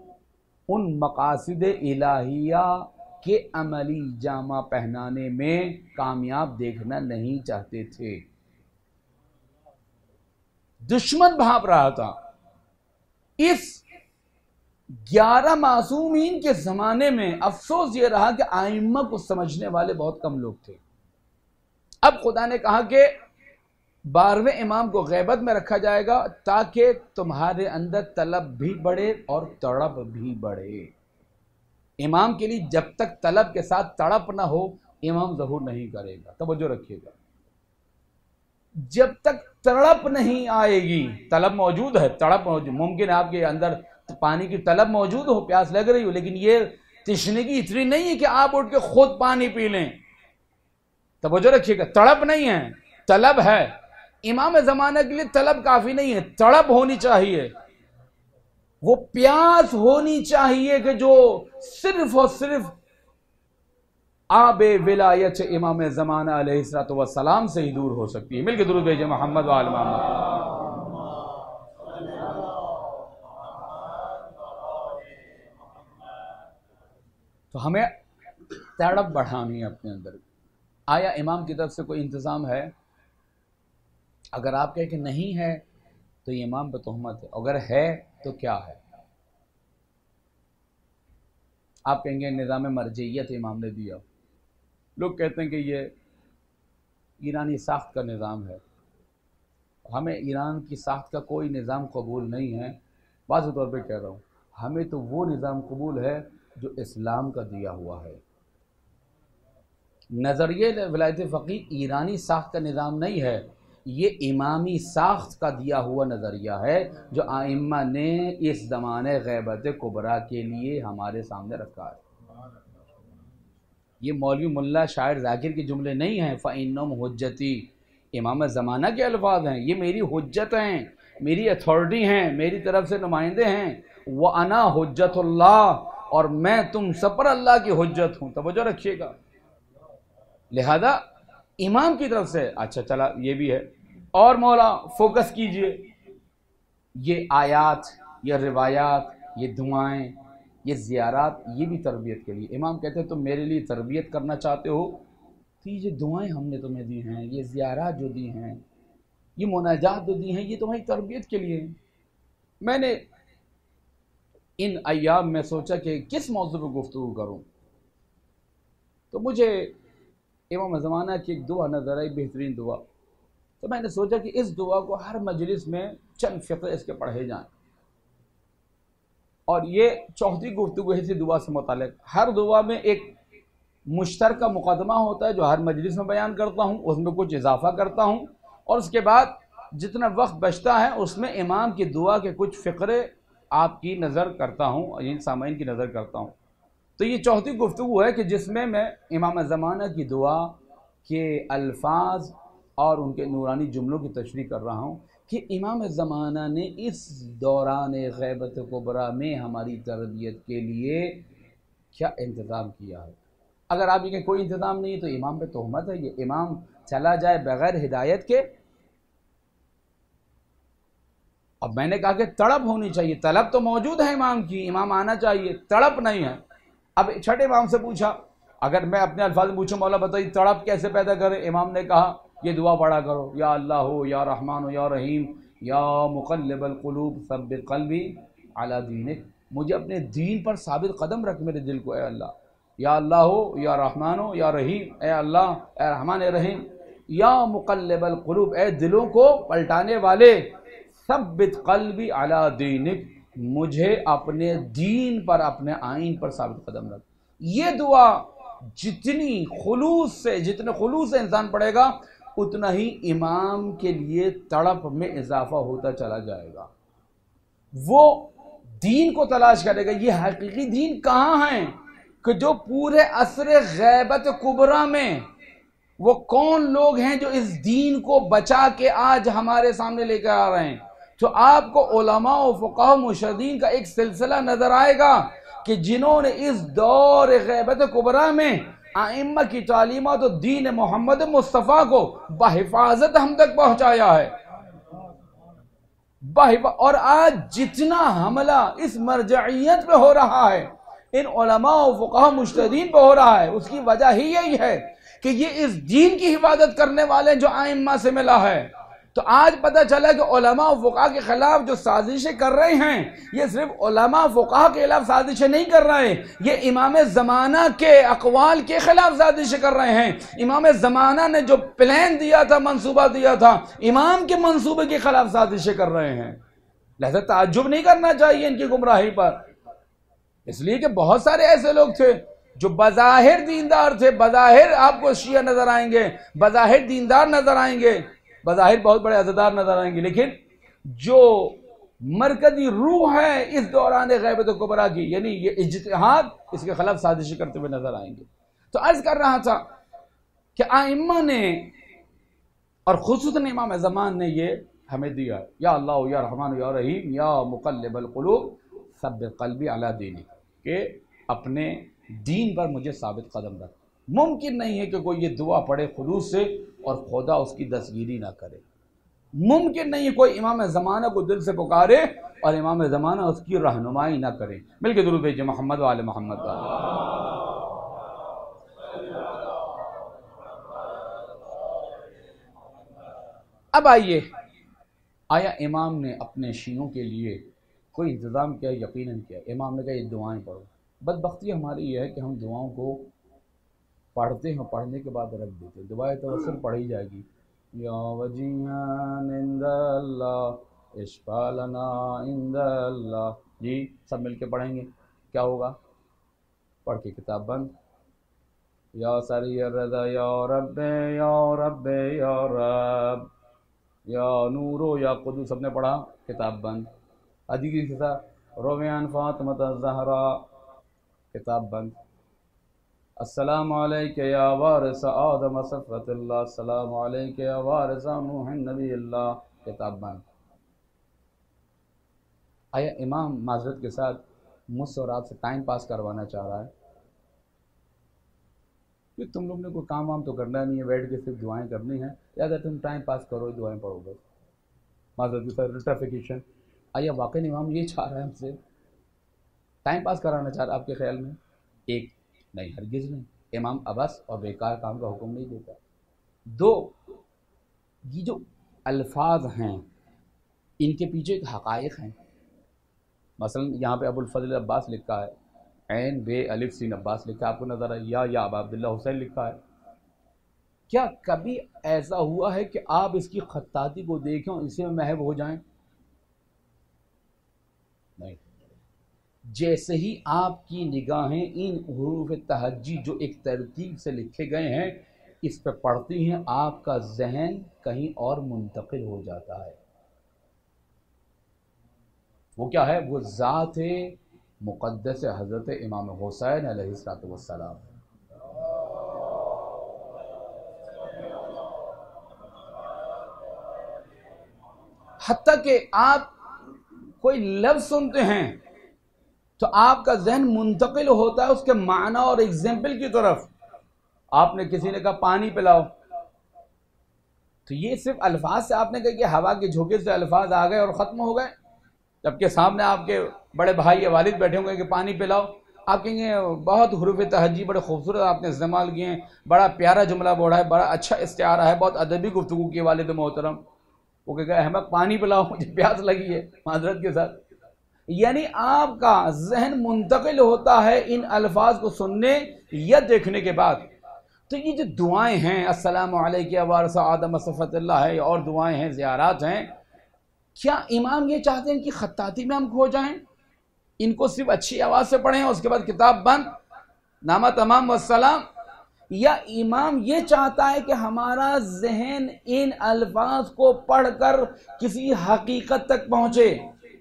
ان مقاصد الہیہ کے عملی جامہ پہنانے میں کامیاب دیکھنا نہیں چاہتے تھے۔ دشمن بھانپ رہا تھا۔ اس گیارہ معصومین کے زمانے میں افسوس یہ رہا کہ ائمہ کو سمجھنے والے بہت کم لوگ تھے۔ اب خدا نے کہا کہ بارہویں امام کو غیبت میں رکھا جائے گا تاکہ تمہارے اندر طلب بھی بڑھے اور تڑپ بھی بڑھے۔ امام کے لیے جب تک طلب کے ساتھ تڑپ نہ ہو امام ظہور نہیں کرے گا. توجہ رکھیے گا، جب تک تڑپ نہیں آئے گی، طلب موجود ہے، تڑپ موجود، ممکن ہے آپ کے اندر پانی کی طلب موجود ہو، پیاس لگ رہی ہو، لیکن یہ تشنگی اتنی نہیں ہے کہ آپ اٹھ کے خود پانی پی لیں. توجہ رکھیے گا، تڑپ نہیں ہے، طلب ہے. امام زمانہ کے لیے طلب کافی نہیں ہے، تڑپ ہونی چاہیے، وہ پیاس ہونی چاہیے کہ جو صرف اور صرف آب ولایت امام زمانہ علیہ الصلوۃ والسلام سے ہی دور ہو سکتی ہے. مل کے درود بھیجیں محمد و آل محمد. تو ہمیں تڑپ بڑھانی ہے اپنے اندر. آیا امام کی طرف سے کوئی انتظام ہے؟ اگر آپ کہیں کہ نہیں ہے تو یہ امام پہ تہمت ہے، اگر ہے تو کیا ہے؟ آپ کہیں گے نظام مرجعیت امام نے دیا. لوگ کہتے ہیں کہ یہ ایرانی ساخت کا نظام ہے. ہمیں ایران کی ساخت کا کوئی نظام قبول نہیں ہے. واضح طور پہ کہہ رہا ہوں، ہمیں تو وہ نظام قبول ہے جو اسلام کا دیا ہوا ہے. نظریہ ولایت فقیہ ایرانی ساخت کا نظام نہیں ہے، یہ امامی ساخت کا دیا ہوا نظریہ ہے جو ائمہ نے اس زمانے غیبت کبریٰ کے لیے ہمارے سامنے رکھا ہے. یہ مولوی ملا شاعر ذاکر کے جملے نہیں ہیں. فَإِنَّهُمْ حُجَّتِي، امام زمانہ کے الفاظ ہیں، یہ میری حجت ہیں، میری اتھارٹی ہیں، میری طرف سے نمائندے ہیں. وَأَنَا حُجَّتُ اللَّهِ، اور میں تم سب پر اللہ کی حجت ہوں. توجہ رکھیے گا. لہذا امام کی طرف سے اچھا چلا یہ بھی ہے. اور مولا فوکس کیجئے، یہ آیات، یہ روایات، یہ دعائیں، یہ زیارات، یہ بھی تربیت کے لیے. امام کہتے ہیں تم میرے لیے تربیت کرنا چاہتے ہو تو یہ دعائیں ہم نے تمہیں دی ہیں، یہ زیارات جو دی ہیں، یہ مناجات جو دی ہیں، یہ تمہاری تربیت کے لیے. میں نے ان ایام میں سوچا کہ کس موضوع پہ گفتگو کروں، تو مجھے امام زمانہ کی ایک دعا نظر آئی، بہترین دعا. تو میں نے سوچا کہ اس دعا کو ہر مجلس میں چند فقرے اس کے پڑھے جائیں. اور یہ چوتھی گفتگو ہے اسی دعا سے متعلق. ہر دعا میں ایک مشترکہ مقدمہ ہوتا ہے جو ہر مجلس میں بیان کرتا ہوں، اس میں کچھ اضافہ کرتا ہوں، اور اس کے بعد جتنا وقت بچتا ہے اس میں امام کی دعا کے کچھ فقرے آپ کی نظر کرتا ہوں، ان سامعین کی نظر کرتا ہوں. تو یہ چوتھی گفتگو ہے کہ جس میں میں امام زمانہ کی دعا کے الفاظ اور ان کے نورانی جملوں کی تشریح کر رہا ہوں کہ امام زمانہ نے اس دوران غیبت کبریٰ میں ہماری تربیت کے لیے کیا انتظام کیا ہے. اگر آپ یہ کہ کوئی انتظام نہیں تو امام پہ تہمت ہے. یہ امام چلا جائے بغیر ہدایت کے. اب میں نے کہا کہ تڑپ ہونی چاہیے، طلب تو موجود ہے امام کی، امام آنا چاہیے، تڑپ نہیں ہے. اب چھٹے امام سے پوچھا، اگر میں اپنے الفاظ میں پوچھوں مولا بتائیے تڑپ کیسے پیدا کرے؟ امام نے کہا یہ دعا پڑھا کرو، یا اللہ ہو یا رحمان ہو یا رحیم یا مقلب القلوب ثبت قلبی علی دینک، مجھے اپنے دین پر ثابت قدم رکھ میرے دل کو اے اللہ. یا اللہ ہو یا رحمان ہو یا رحیم، اے اللہ اے رحمان اے رحیم. یا مقلب القلوب، اے دلوں کو پلٹانے والے، ثبت قلبی علی دینک، مجھے اپنے دین پر، اپنے آئین پر ثابت قدم رکھ. یہ دعا جتنی خلوص سے جتنے خلوص سے انسان پڑھے گا اتنا ہی امام کے لیے تڑپ میں اضافہ ہوتا چلا جائے گا. وہ دین کو تلاش کرے گا. یہ حقیقی دین کہاں ہیں کہ جو پورے عصر غیبت کبریٰ میں وہ کون لوگ ہیں جو اس دین کو بچا کے آج ہمارے سامنے لے کر آ رہے ہیں. تو آپ کو علماء و فقہاء مشاہدین کا ایک سلسلہ نظر آئے گا کہ جنہوں نے اس دور غیبت کبریٰ میں ائمہ کی تعلیمات و دین محمد مصطفیٰ کو بحفاظت ہم تک پہنچایا ہے. اور آج جتنا حملہ اس مرجعیت پہ ہو رہا ہے، ان علماء و فقہاء مجتہدین پہ ہو رہا ہے، اس کی وجہ ہی یہی ہے کہ یہ اس دین کی حفاظت کرنے والے جو ائمہ سے ملا ہے. تو آج پتہ چلا کہ علماء و فقہاء کے خلاف جو سازشیں کر رہے ہیں، یہ صرف علماء و فقہاء کے خلاف سازشیں نہیں کر رہے ہیں، یہ امام زمانہ کے اقوال کے خلاف سازشیں کر رہے ہیں. امام زمانہ نے جو پلان دیا تھا، منصوبہ دیا تھا، امام کے منصوبے کے خلاف سازشیں کر رہے ہیں. لہذا تعجب نہیں کرنا چاہیے ان کی گمراہی پر. اس لیے کہ بہت سارے ایسے لوگ تھے جو بظاہر دیندار تھے، بظاہر آپ کو شیعہ نظر آئیں گے، بظاہر دیندار نظر آئیں گے، بظاہر بہت بڑے عزادار نظر آئیں گے، لیکن جو مرکزی روح ہے اس دوران غیبت کبریٰ کی، یعنی یہ اجتہاد، اس کے خلاف سازشی کرتے ہوئے نظر آئیں گے۔ تو عرض کر رہا تھا کہ آئمہ نے اور خصوصاً امام زمان نے یہ ہمیں دیا ہے، یا اللہ یا رحمان یا رحیم یا مقلب القلوب ثبت قلبی علی دینک، کہ اپنے دین پر مجھے ثابت قدم رکھ۔ ممکن نہیں ہے کہ کوئی یہ دعا پڑھے خلوص سے اور خدا اس کی دستگیری نہ کرے، ممکن نہیں ہے کوئی امام زمانہ کو دل سے پکارے اور امام زمانہ اس کی رہنمائی نہ کرے۔ مل کے درود بھیجیں محمد و آل محمد کا۔ اب آئیے، آیا امام نے اپنے شیعوں کے لیے کوئی انتظام کیا؟ یقیناً کیا۔ امام نے کہا یہ دعائیں پڑھو۔ بدبختی ہماری یہ ہے کہ ہم دعاؤں کو پڑھتے ہیں، پڑھنے کے بعد رکھ دیتے ہیں۔ دعائے توسل پڑھی جائے گی، یا وجیہان عند اللہ اشفا لنا عند اللہ، جی سب مل کے پڑھیں گے، کیا ہوگا؟ پڑھ کے کتاب بند۔ یا سری الرضا یا رب یا رب یا رب یا نورو یا قدوس، سب نے پڑھا، کتاب بند۔ حدیث کے ساتھ رویان فاطمۃ الزہرا، کتاب بند۔ السلام علیکہ یا وارث آدم صفوۃ اللہ، السلام علیکہ یا وارث نوح نبی اللہ، کتاب بند۔ آیا امام معذرت کے ساتھ مجھ سے اور آپ سے ٹائم پاس کروانا چاہ رہا ہے کہ تم لوگ نے کوئی کام وام تو کرنا نہیں ہے، بیٹھ کے صرف دعائیں کرنی ہیں، یا اگر تم ٹائم پاس کرو دعائیں پڑھو گے؟ معذرت کے ساتھ ریٹیفیکیشن۔ آیا واقعی امام یہ چاہ رہا ہے ہم سے ٹائم پاس کرانا چاہ رہا ہے آپ کے خیال میں؟ ایک نہیں، ہرگز نہیں، امام عبث اور بیکار کام کا حکم نہیں دیتا۔ دو، یہ جو الفاظ ہیں ان کے پیچھے ایک حقائق ہیں۔ مثلا یہاں پہ ابو الفضل عباس لکھا ہے، عین بے الف سین عباس لکھا ہے، آپ کو نظر ہے، یا یا ابا عبداللہ حسین لکھا ہے۔ کیا کبھی ایسا ہوا ہے کہ آپ اس کی خطاطی کو دیکھیں اور اسے میں محو ہو جائیں؟ نہیں۔ جیسے ہی آپ کی نگاہیں ان حروف تہجی جو ایک ترتیب سے لکھے گئے ہیں اس پہ پڑھتی ہیں، آپ کا ذہن کہیں اور منتقل ہو جاتا ہے۔ وہ کیا ہے؟ وہ ذات مقدس حضرت امام حسین علیہ السلام۔ حتیٰ کہ آپ کوئی لفظ سنتے ہیں تو آپ کا ذہن منتقل ہوتا ہے اس کے معنی اور ایگزامپل کی طرف۔ آپ نے کسی نے کہا پانی پلاؤ، تو یہ صرف الفاظ سے آپ نے کہا کہ ہوا کے جھونکے سے الفاظ آ گئے اور ختم ہو گئے، جبکہ سامنے آپ کے بڑے بھائی یا والد بیٹھے ہوں گے کہ پانی پلاؤ، آپ کہیں گے بہت حروف تہجی بڑے خوبصورت آپ نے استعمال کیے ہیں، بڑا پیارا جملہ بولا ہے، بڑا اچھا استعارہ ہے، بہت ادبی گفتگو کی والد محترم۔ وہ کہے گا احمد پانی پلاؤ، مجھے پیاس لگی ہے، معذرت کے ساتھ۔ یعنی آپ کا ذہن منتقل ہوتا ہے ان الفاظ کو سننے یا دیکھنے کے بعد۔ تو یہ جو دعائیں ہیں، السلام علیکہ یا وارث آدم صفوۃ اللہ ہے، اور دعائیں ہیں، زیارات ہیں، کیا امام یہ چاہتے ہیں ان کی خطاطی میں ہم کھو جائیں؟ ان کو صرف اچھی آواز سے پڑھیں اور اس کے بعد کتاب بند، نامہ تمام والسلام؟ یا امام یہ چاہتا ہے کہ ہمارا ذہن ان الفاظ کو پڑھ کر کسی حقیقت تک پہنچے؟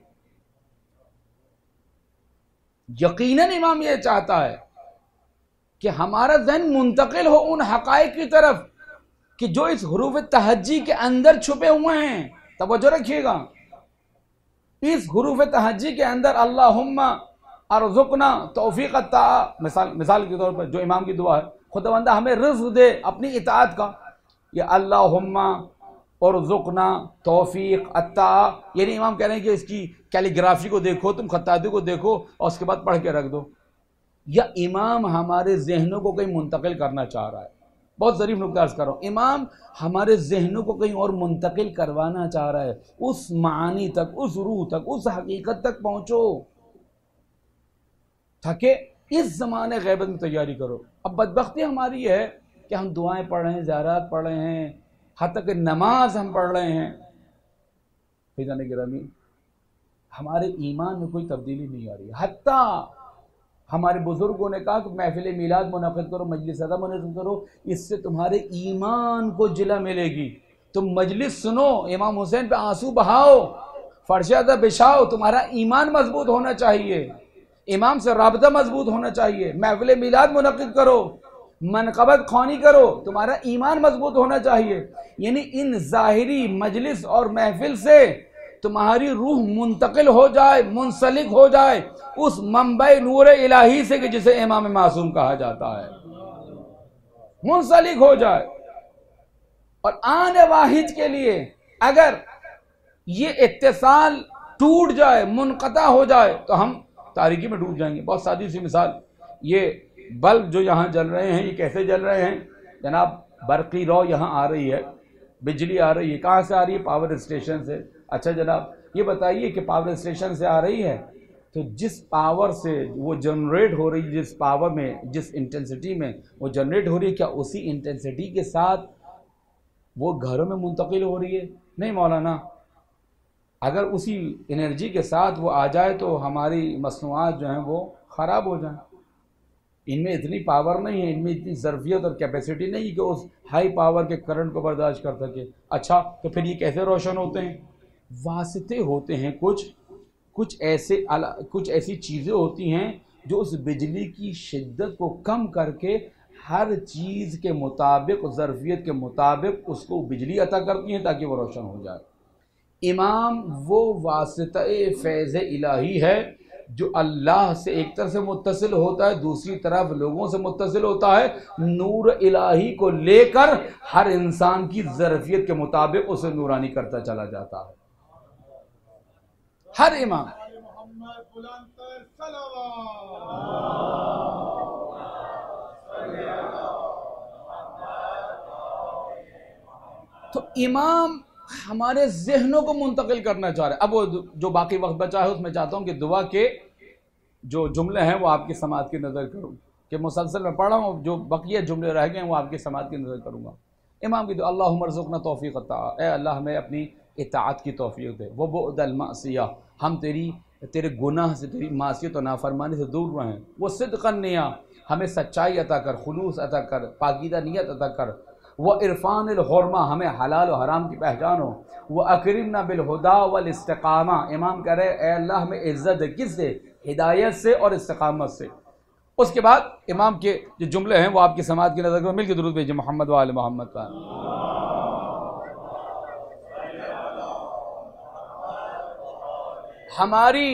یقیناً امام یہ چاہتا ہے کہ ہمارا ذہن منتقل ہو ان حقائق کی طرف کہ جو اس حروف تہجی کے اندر چھپے ہوئے ہیں۔ توجہ رکھیے گا، اس حروف تہجی کے اندر اللہم ارزقنا توفیق الطاعہ، مثال مثال کے طور پر جو امام کی دعا ہے، خداوندہ ہمیں رزق دے اپنی اطاعت کا، یا اللہم ارزقنا توفیق الطاعہ، یعنی امام کہہ رہے ہیں کہ اس کی کیلیگرافی کو دیکھو، تم خطاطی کو دیکھو اور اس کے بعد پڑھ کے رکھ دو۔ یا امام ہمارے ذہنوں کو کہیں منتقل کرنا چاہ رہا ہے؟ بہت ظریف نکتہ عرض کر رہا ہوں، امام ہمارے ذہنوں کو کہیں اور منتقل کروانا چاہ رہا ہے، اس معانی تک، اس روح تک، اس حقیقت تک پہنچو تاکہ اس زمانے غیبت میں تیاری کرو۔ اب بدبختی ہماری یہ ہے کہ ہم دعائیں پڑھ رہے ہیں، زیارات پڑھ رہے ہیں، حتیٰ کہ نماز ہم پڑھ رہے ہیں، فیضان گرامی ہمارے ایمان میں کوئی تبدیلی نہیں آ رہی ہے۔ حتیٰ ہمارے بزرگوں نے کہا کہ محفل میلاد منعقد کرو، مجلس ادا منعقد کرو، اس سے تمہارے ایمان کو جلا ملے گی. تم مجلس سنو، امام حسین پہ آنسو بہاؤ، فرش ادا بچھاؤ، تمہارا ایمان مضبوط ہونا چاہیے، امام سے رابطہ مضبوط ہونا چاہیے. محفل میلاد منعقد کرو، منقبت خوانی کرو، تمہارا ایمان مضبوط ہونا چاہیے. یعنی ان ظاہری مجلس اور محفل سے تمہاری روح منتقل ہو جائے، منسلک ہو جائے اس منبع نور الہی سے کہ جسے امام معصوم کہا جاتا ہے، منسلک ہو جائے. اور آن واحد کے لیے اگر یہ اتصال ٹوٹ جائے، منقطع ہو جائے تو ہم تاریکی میں ڈوب جائیں گے. بہت سادی سی مثال، یہ بلب جو یہاں جل رہے ہیں یہ کیسے جل رہے ہیں جناب؟ برقی رو یہاں آ رہی ہے، بجلی آ رہی ہے. کہاں سے آ رہی ہے؟ پاور اسٹیشن سے. اچھا جناب یہ بتائیے کہ پاور اسٹیشن سے آ رہی ہے تو جس پاور سے وہ جنریٹ ہو رہی ہے، جس پاور میں، جس انٹینسٹی میں وہ جنریٹ ہو رہی ہے، کیا اسی انٹینسٹی کے ساتھ وہ گھروں میں منتقل ہو رہی ہے؟ نہیں مولانا. اگر اسی انرجی کے ساتھ وہ آ جائے تو ہماری مصنوعات جو ہیں وہ خراب ہو جائیں. ان میں اتنی پاور نہیں ہے، ان میں اتنی ظرفیت اور کیپیسٹی نہیں کہ اس ہائی پاور کے کرنٹ کو برداشت کر سکے. اچھا تو پھر یہ کیسے روشن ہوتے ہیں؟ واسطے ہوتے ہیں کچھ کچھ ایسے کچھ ایسی چیزیں ہوتی ہیں جو اس بجلی کی شدت کو کم کر کے ہر چیز کے مطابق، ظرفیت کے مطابق اس کو بجلی عطا کرتی ہیں تاکہ وہ روشن ہو جائے. امام وہ واسطہ فیض الہی ہے جو اللہ سے ایک طرف سے متصل ہوتا ہے، دوسری طرف لوگوں سے متصل ہوتا ہے، نور الہی کو لے کر ہر انسان کی ظرفیت کے مطابق اسے نورانی کرتا چلا جاتا ہے. ہر امام تو امام ہمارے ذہنوں کو منتقل کرنا چاہ رہے ہیں. اب وہ جو باقی وقت بچا ہے اس میں چاہتا ہوں کہ دعا کے جو جملے ہیں وہ آپ کی سماعت کی نظر کروں کہ مسلسل میں پڑھا ہوں، جو بقیہ جملے رہ گئے ہیں وہ آپ کی سماعت کی نظر کروں گا. امام کی دعا، اللہم ارزقنا توفیق عطا، اے اللہ ہمیں اپنی اطاعت کی توفیق دے. وبعد المعصیہ، ہم تیری تیرے گناہ سے، تیری معصیت و نافرمانی سے دور رہیں. وہ صدق النیہ، ہمیں سچائی عطا کر، خلوص عطا کر، پاکیزہ نیت عطا کر. وہ عرفان الحرمہ، ہمیں حلال و حرام کی پہچان ہو. وہ اکرمنا بالہدا والاستقامہ، امام کہہ رہے اے اللہ ہمیں عزت دے، کس سے؟ ہدایت سے اور استقامت سے. اس کے بعد امام کے جو جملے ہیں وہ آپ کی سماعت کی نظر کرو. مل کے درود بھیجئے محمد و آل محمد کا. ہماری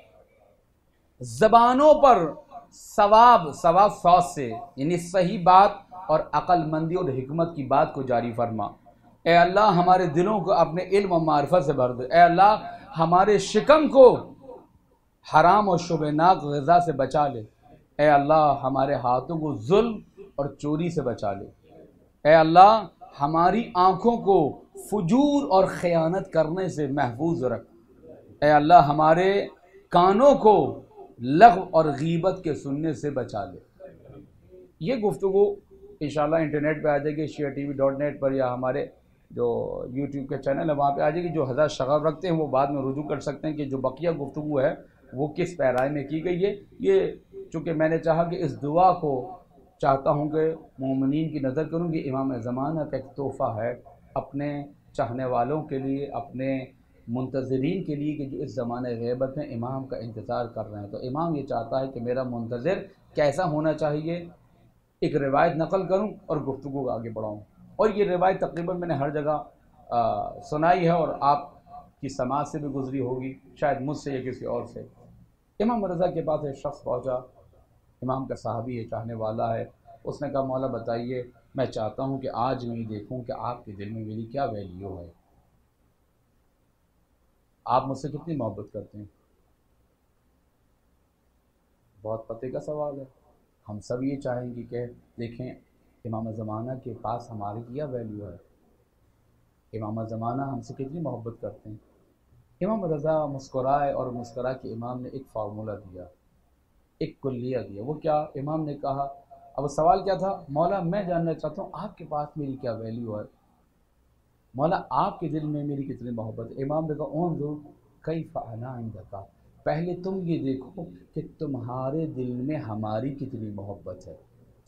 زبانوں پر ثواب ثواب سوز سے، یعنی صحیح بات اور عقل مندی اور حکمت کی بات کو جاری فرما. اے اللہ ہمارے دلوں کو اپنے علم و معرفت سے بھر دے. اے اللہ ہمارے شکم کو حرام اور شبہناک غذا سے بچا لے. اے اللہ ہمارے ہاتھوں کو ظلم اور چوری سے بچا لے. اے اللہ ہماری آنکھوں کو فجور اور خیانت کرنے سے محفوظ رکھ. اے اللہ ہمارے کانوں کو لغو اور غیبت کے سننے سے بچا لے. یہ گفتگو انشاءاللہ انٹرنیٹ پہ آ جائے گی، شیعہ ٹی وی ڈاٹ نیٹ پر، یا ہمارے جو یوٹیوب کے چینل ہے وہاں پہ آ جائے گی. جو حضرات شغف رکھتے ہیں وہ بعد میں رجوع کر سکتے ہیں کہ جو بقیہ گفتگو ہے وہ کس پیرائے میں کی گئی ہے. یہ چونکہ میں نے چاہا کہ اس دعا کو چاہتا ہوں کہ مومنین کی نظر کروں کہ امام زمانہ کا ایک تحفہ ہے اپنے چاہنے والوں کے لیے، اپنے منتظرین کے لیے کہ جو اس زمانہ غیبت میں امام کا انتظار کر رہے ہیں. تو امام یہ چاہتا ہے کہ میرا منتظر کیسا ہونا چاہیے، ایک روایت نقل کروں اور گفتگو آگے بڑھاؤں. اور یہ روایت تقریباً میں نے ہر جگہ سنائی ہے اور آپ کی سماعت سے بھی گزری ہوگی، شاید مجھ سے یا کسی اور سے. امام رضا کے پاس ایک شخص پہنچا، امام کا صحابی ہے، چاہنے والا ہے. اس نے کہا مولا بتائیے، میں چاہتا ہوں کہ آج میں دیکھوں کہ آپ کے دل میں میری کیا ویلیو ہے، آپ مجھ سے کتنی محبت کرتے ہیں. بہت پتے کا سوال ہے. ہم سب یہ چاہیں گے کہ دیکھیں امام زمانہ کے پاس ہماری کیا ویلیو ہے، امام زمانہ ہم سے کتنی محبت کرتے ہیں. امام رضا مسکرائے اور مسکرا کے امام نے ایک فارمولہ دیا، ایک کلیہ دیا. وہ کیا؟ امام نے کہا، اب سوال کیا تھا؟ مولا میں جاننا چاہتا ہوں آپ کے پاس میری کیا ویلیو ہے، مولا آپ کے دل میں میری کتنی محبت ہے. امام نے کہا انظر کیف انا عندک، پہلے تم یہ دیکھو کہ تمہارے دل میں ہماری کتنی محبت ہے.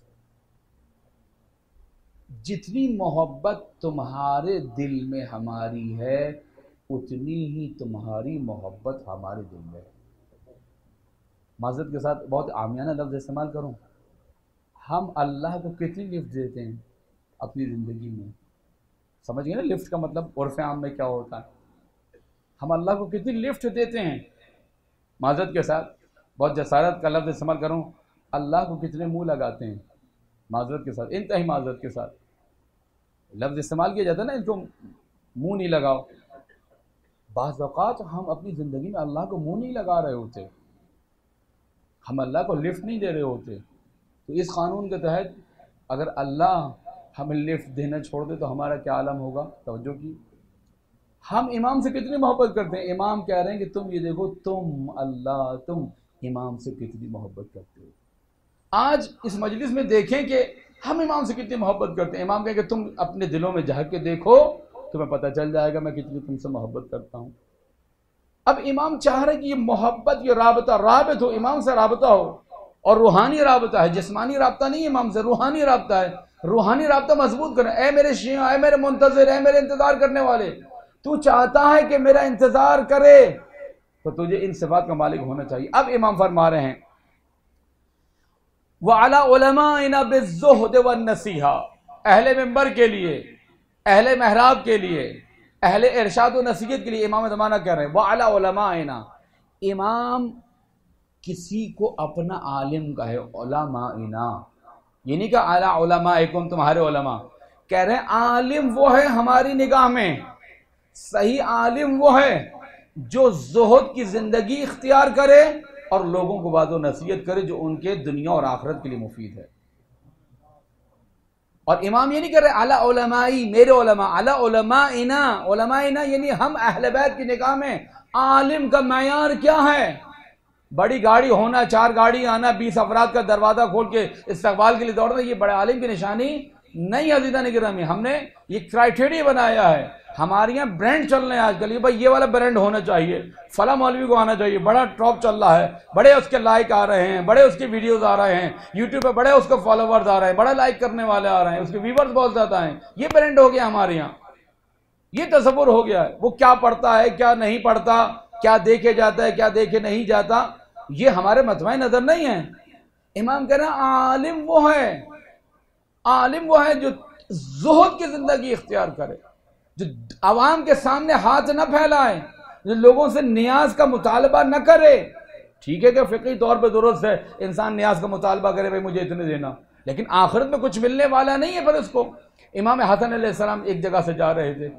جتنی محبت تمہارے دل میں ہماری ہے اتنی ہی تمہاری محبت ہمارے دل میں ہے. معذرت کے ساتھ بہت عامیانہ لفظ استعمال کروں، ہم اللہ کو کتنی لفٹ دیتے ہیں اپنی زندگی میں؟ سمجھ گئے نا لفٹ کا مطلب عرف عام میں کیا ہوتا ہے؟ ہم اللہ کو کتنی لفٹ دیتے ہیں. معذرت کے ساتھ بہت جسارت کا لفظ استعمال کروں، اللہ کو کتنے منہ لگاتے ہیں؟ معذرت کے ساتھ، انتہائی معذرت کے ساتھ لفظ استعمال کیا جاتا ہے نا، ان کو منہ نہیں لگاؤ. بعض اوقات ہم اپنی زندگی میں اللہ کو منہ نہیں لگا رہے ہوتے، ہم اللہ کو لفٹ نہیں دے رہے ہوتے. تو اس قانون کے تحت اگر اللہ ہمیں لفٹ دینا چھوڑ دے تو ہمارا کیا عالم ہوگا؟ توجہ کی. ہم امام سے کتنی محبت کرتے ہیں. امام کہہ رہے ہیں کہ تم یہ دیکھو تم اللہ تم امام سے کتنی محبت کرتے ہو. آج اس مجلس میں دیکھیں کہ ہم امام سے کتنی محبت کرتے ہیں. امام کہیں کہ تم اپنے دلوں میں جھانک کے دیکھو تمہیں پتہ چل جائے گا میں کتنی تم سے محبت کرتا ہوں. اب امام چاہ رہے کہ یہ محبت، یہ رابطہ رابط ہو، امام سے رابطہ ہو، اور روحانی رابطہ ہے، جسمانی رابطہ نہیں امام سے، روحانی رابطہ ہے. روحانی رابطہ مضبوط کریں. اے میرے شیعہ، اے میرے منتظر، اے میرے انتظار کرنے والے، تو چاہتا ہے کہ میرا انتظار کرے تو تجھے ان صفات کا مالک ہونا چاہیے. اب امام فرما رہے ہیں وَعَلَىٰ عُلَمَائِنَا بِالزُّهْدِ وَالنَّصِيحَةِ، اہل منبر کے لیے، اہل محراب کے لیے، اہل ارشاد و نصیحت کے لیے امام زمانہ کہہ رہے ہیں وَعَلَىٰ عُلَمَائِنَا. امام کسی کو اپنا عالم کہے، علمائنا، یہ نہیں کہ عَلَىٰ عُلَمَائِكُمْ تمہارے علماء، کہہ رہے ہیں عالم وہ ہے ہماری نگاہ میں، صحیح عالم وہ ہے جو زہد کی زندگی اختیار کرے اور لوگوں کو وعظ و نصیحت کرے جو ان کے دنیا اور آخرت کے لیے مفید ہے. اور امام یہ نہیں کہہ رہے علی علمائی، میرے علماء، علی علمائنا. علمائنا یعنی ہم اہل بیت کی نگاہ میں عالم کا معیار کیا ہے؟ بڑی گاڑی ہونا، چار گاڑی آنا، بیس افراد کا دروازہ کھول کے استقبال کے لیے دوڑنا، یہ بڑے عالم کی نشانی نہیں عزیزان گرامی. ہم نے یہ کرائٹیریا بنایا ہے. ہمارے یہاں برانڈ چل رہے ہیں آج کل، یہ بھائی یہ والا برانڈ ہونا چاہیے، فلاں مولوی کو آنا چاہیے، بڑا ٹاپ چل رہا ہے، بڑے اس کے لائک آ رہے ہیں، بڑے اس کی ویڈیوز آ رہے ہیں یوٹیوب پہ، بڑے اس کو فالوورز آ رہے ہیں، بڑا لائک کرنے والے آ رہے ہیں، اس کے ویورز بہت زیادہ ہیں. یہ برانڈ ہو گیا ہمارے یہاں، یہ تصور ہو گیا ہے. وہ کیا پڑھتا ہے، کیا نہیں پڑھتا، کیا دیکھے جاتا ہے، کیا دیکھے نہیں جاتا، یہ ہمارے مطمع نظر نہیں ہے. امام کہہ رہے ہیں عالم وہ ہے، عالم وہ ہے جو زہد کی زندگی اختیار کرے، جو عوام کے سامنے ہاتھ نہ پھیلائے، جو لوگوں سے نیاز کا مطالبہ نہ کرے. ٹھیک ہے کہ فقہی طور پہ درست ہے انسان نیاز کا مطالبہ کرے بھائی مجھے اتنے دینا، لیکن آخرت میں کچھ ملنے والا نہیں ہے پھر اس کو. امام حسن علیہ السلام ایک جگہ سے جا رہے تھے،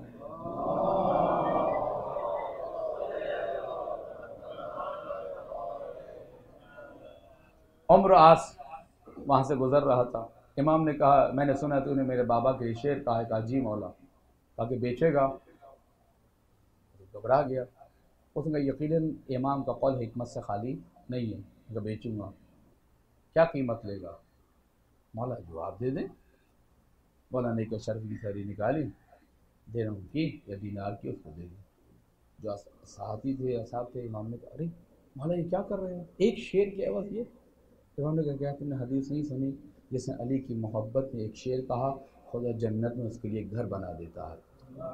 عمرو عاص وہاں سے گزر رہا تھا. امام نے کہا میں نے سنا تو نے میرے بابا کے شعر کہا ہے. کہا جی مولا. کہا کہ بیچے گا؟ گھبرا گیا. اس نے کہا یقیناً امام کا قول حکمت سے خالی نہیں ہے، کہ بیچوں گا. کیا قیمت لے گا؟ مولا جواب دے دیں. مولا نے کہ شرف کی سری نکالی، درہم کی یا دینار کی، اس کو دے دیں. جو صحابی تھے اصحاب تھے، امام نے کہا ارے مولا یہ کیا کر رہے ہیں، ایک شعر کی عوض یہ؟ امام نے کہا کیا تم نے حدیث نہیں سنی جس نے علی کی محبت میں ایک شعر کہا خدا جنت میں اس کے لیے گھر بنا دیتا ہے.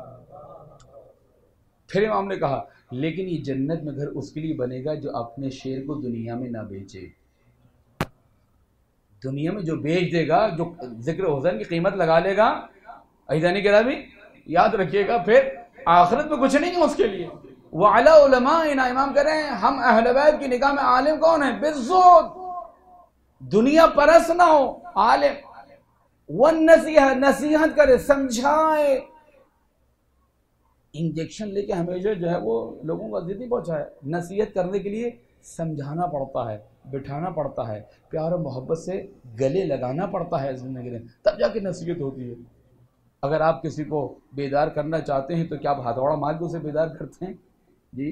پھر امام نے کہا لیکن یہ جنت میں گھر اس کے لیے بنے گا جو اپنے شعر کو دنیا میں نہ بیچے. دنیا میں جو بیچ دے گا، جو ذکر حسین کی قیمت لگا لے گا، عزیزانی گرامی یاد رکھیے گا پھر آخرت میں کچھ نہیں ہے اس کے لیے. وَعَلَىٰ عُلَمَائِنَا. امام کہہ رہے ہیں ہم اہل بیت کی نگاہ میں عالم کون ہے؟ بالزہد، دنیا پرست نہ ہو، عالم. وَالنَّصِيحَةِ، نصیحت کرے، سمجھائے. انجیکشن لے کے ہمیشہ جو ہے وہ لوگوں کو اذیت نہیں پہنچائے. نصیحت کرنے کے لیے سمجھانا پڑتا ہے، بٹھانا پڑتا ہے، پیار و محبت سے گلے لگانا پڑتا ہے زندگی میں، تب جا کے نصیحت ہوتی ہے. اگر آپ کسی کو بیدار کرنا چاہتے ہیں تو کیا آپ ہتھوڑا مار کے اسے بیدار کرتے ہیں؟ جی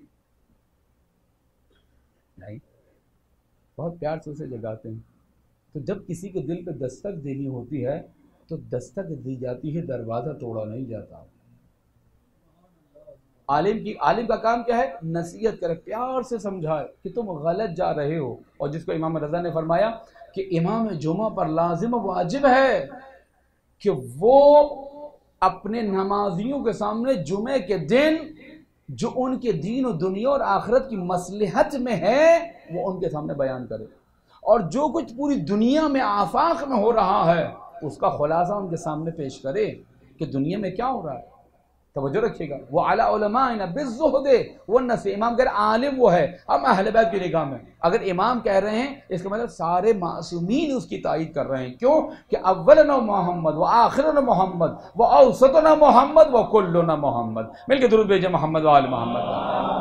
نہیں، بہت پیار سے اسے جگاتے ہیں. تو جب کسی کے دل پہ دستک دینی ہوتی ہے تو دستک دی جاتی ہے، دروازہ توڑا نہیں جاتا. عالم کی عالم کا کام کیا ہے؟ نصیحت کرے، پیار سے سمجھائے کہ تم غلط جا رہے ہو. اور جس کو امام رضا نے فرمایا کہ امام جمعہ پر لازم و واجب ہے کہ وہ اپنے نمازیوں کے سامنے جمعے کے دن جو ان کے دین و دنیا اور آخرت کی مصلحت میں ہے وہ ان کے سامنے بیان کرے، اور جو کچھ پوری دنیا میں آفاق میں ہو رہا ہے اس کا خلاصہ ان کے سامنے پیش کرے کہ دنیا میں کیا ہو رہا ہے. توجہ رکھیے گا. وہ اعلیٰ علماء بالزہد والنصیحہ، امام کہہ رہے عالم وہ ہے. اب اہل بیت کی نگاہ میں اگر امام کہہ رہے ہیں اس کا مطلب سارے معصومین اس کی تائید کر رہے ہیں. کیوں کہ اولنا محمد و آخرنا محمد و اوسطنا محمد و کلنا محمد. مل کے درود بھیجیں محمد و آل محمد.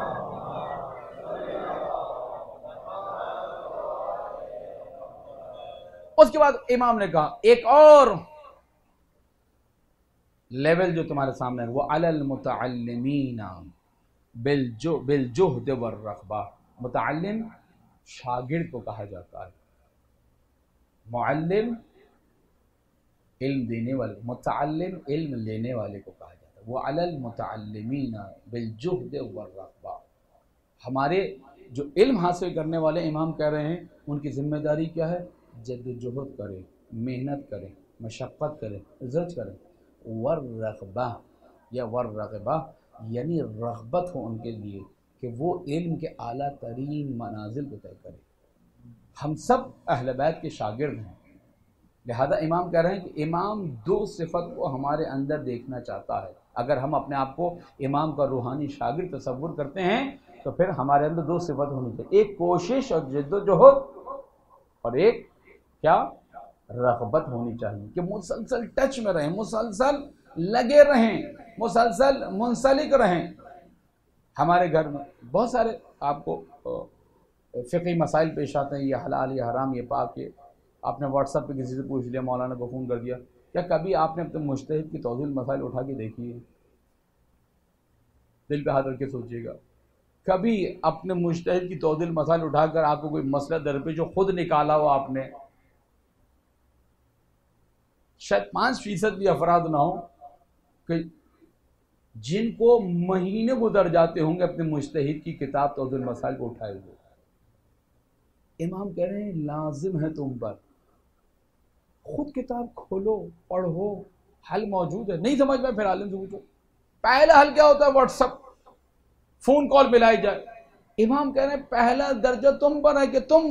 اس کے بعد امام نے کہا ایک اور لیول جو تمہارے سامنے ہے، وہ علی المتعلمین بالجہد والرغبہ. متعلم شاگرد کو کہا جاتا ہے، معلم علم دینے والے، متعلم علم لینے والے کو کہا جاتا ہے. وہ علی المتعلمین بالجہد والرغبہ. ہمارے جو علم حاصل کرنے والے امام کہہ رہے ہیں ان کی ذمہ داری کیا ہے؟ جد و جہد کرے، محنت کرے، مشقت کرے، عزت کرے. والرغبہ یا والرغبہ یعنی رغبت ہو ان کے لیے کہ وہ علم کے اعلیٰ ترین منازل کو طے کرے. ہم سب اہل بیت کے شاگرد ہیں، لہذا امام کہہ رہے ہیں کہ امام دو صفت کو ہمارے اندر دیکھنا چاہتا ہے. اگر ہم اپنے آپ کو امام کا روحانی شاگرد تصور کرتے ہیں تو پھر ہمارے اندر دو صفت ہونی چاہیے، ایک کوشش اور جد و جہد، اور ایک کیا؟ رغبت ہونی چاہیے کہ مسلسل ٹچ میں رہیں، مسلسل لگے رہیں، مسلسل منسلک رہیں. ہمارے گھر میں بہت سارے آپ کو فقہی مسائل پیش آتے ہیں، یہ حلال، یہ حرام، یہ پاک. یہ آپ نے واٹس ایپ پہ کسی سے پوچھ لیا، مولانا کو فون کر دیا، کیا کبھی آپ نے اپنے مجتہد کی توضیح مسائل اٹھا کے دیکھی ہے؟ دل پہ ہاتھ رکھ کے سوچیے گا. کبھی اپنے مجتہد کی توضیح مسائل اٹھا کر آپ کو کوئی مسئلہ درپیش جو خود نکالا ہو آپ نے؟ شاید پانچ فیصد بھی افراد نہ ہو کہ جن کو مہینے گزر جاتے ہوں گے اپنے مجتہد کی کتاب توضیح المسائل کو اٹھائے ہوئے. امام کہہ رہے ہیں لازم ہے تم پر خود کتاب کھولو، پڑھو، حل موجود ہے. نہیں سمجھ میں پھر عالم سے پوچھو. پہلا حل کیا ہوتا ہے؟ واٹس ایپ، فون کال ملائی جائے. امام کہہ رہے ہیں پہلا درجہ تم پر ہے کہ تم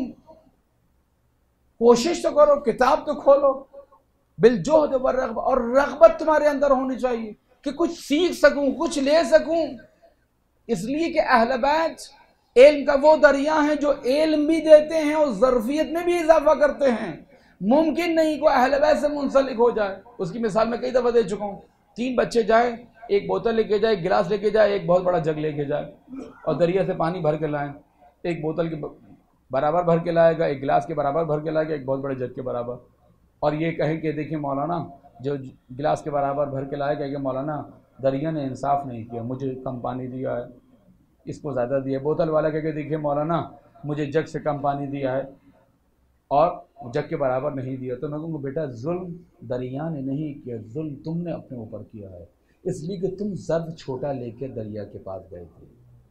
کوشش تو کرو، کتاب تو کھولو، بالجہد والرغبہ، اور رغبت تمہارے اندر ہونی چاہیے کہ کچھ سیکھ سکوں، کچھ لے سکوں. اس لیے کہ اہل بیت علم کا وہ دریا ہیں جو علم بھی دیتے ہیں اور ظرفیت میں بھی اضافہ کرتے ہیں. ممکن نہیں کوئی اہل بیت سے منسلک ہو جائے. اس کی مثال میں کئی دفعہ دے چکا ہوں. تین بچے جائیں، ایک بوتل لے کے جائے، ایک گلاس لے کے جائے، ایک بہت بڑا جگ لے کے جائے، اور دریا سے پانی بھر کے لائیں. ایک بوتل کے برابر بھر کے لائے گا، ایک گلاس کے برابر بھر کے لائے گا، ایک بہت بڑے جگ کے برابر. اور یہ کہیں کہ دیکھیں مولانا، جو گلاس کے برابر بھر کے لائے گا کہ مولانا دریا نے انصاف نہیں کیا، مجھے کم پانی دیا ہے، اس کو زیادہ دیا ہے. بوتل والا کہہ کے دیکھیں مولانا مجھے جگ سے کم پانی دیا ہے اور جگ کے برابر نہیں دیا. تو میں کہوں گا بیٹا ظلم دریا نے نہیں کیا، ظلم تم نے اپنے اوپر کیا ہے، اس لیے کہ تم ظرف چھوٹا لے کے دریا کے پاس گئے تھے.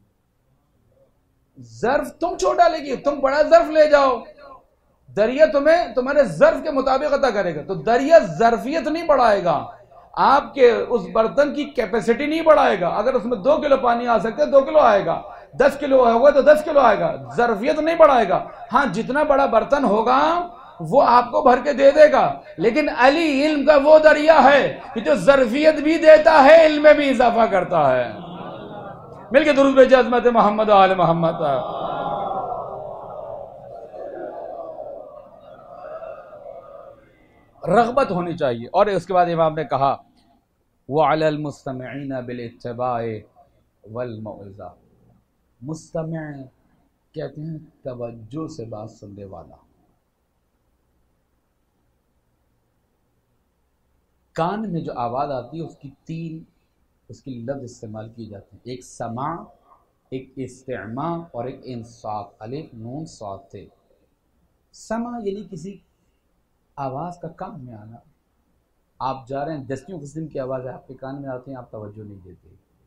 ظرف تم چھوٹا لے کے، تم بڑا ظرف لے جاؤ، دریا تمہیں تمہارے ظرف کے مطابق عطا کرے گا. تو دریا ظرفیت نہیں بڑھائے گا، آپ کے اس برتن کی کیپیسٹی نہیں بڑھائے گا. اگر اس میں دو کلو پانی آ سکتے دو کلو آئے گا، دس کلو ہوگا تو دس کلو آئے گا. ظرفیت نہیں بڑھائے گا. ہاں جتنا بڑا برتن ہوگا وہ آپ کو بھر کے دے دے گا. لیکن علی علم کا وہ دریا ہے کہ جو ظرفیت بھی دیتا ہے، علم میں بھی اضافہ کرتا ہے. مل کے درود بھیجیں عظمت محمد و آل محمد. رغبت ہونی چاہیے. اور اس کے بعد امام نے کہا وَعَلَى الْمُسْتَمِعِينَ بِالْإِتِّبَاعِ وَالْمَوْعِظَةِ. مستمع کہتے ہیں توجہ سے بات سننے والا. کان میں جو آواز آتی ہے اس کی تین اس کی لفظ استعمال کی جاتے ہیں، ایک سماع، ایک استعماع اور ایک انصات. الف نون صاد تھے. سماع یعنی کسی آواز کا کان میں آنا. آپ جا رہے ہیں، دسیوں قسم کی آواز ہے آپ کے کان میں آتی ہیں، آپ توجہ نہیں دیتے.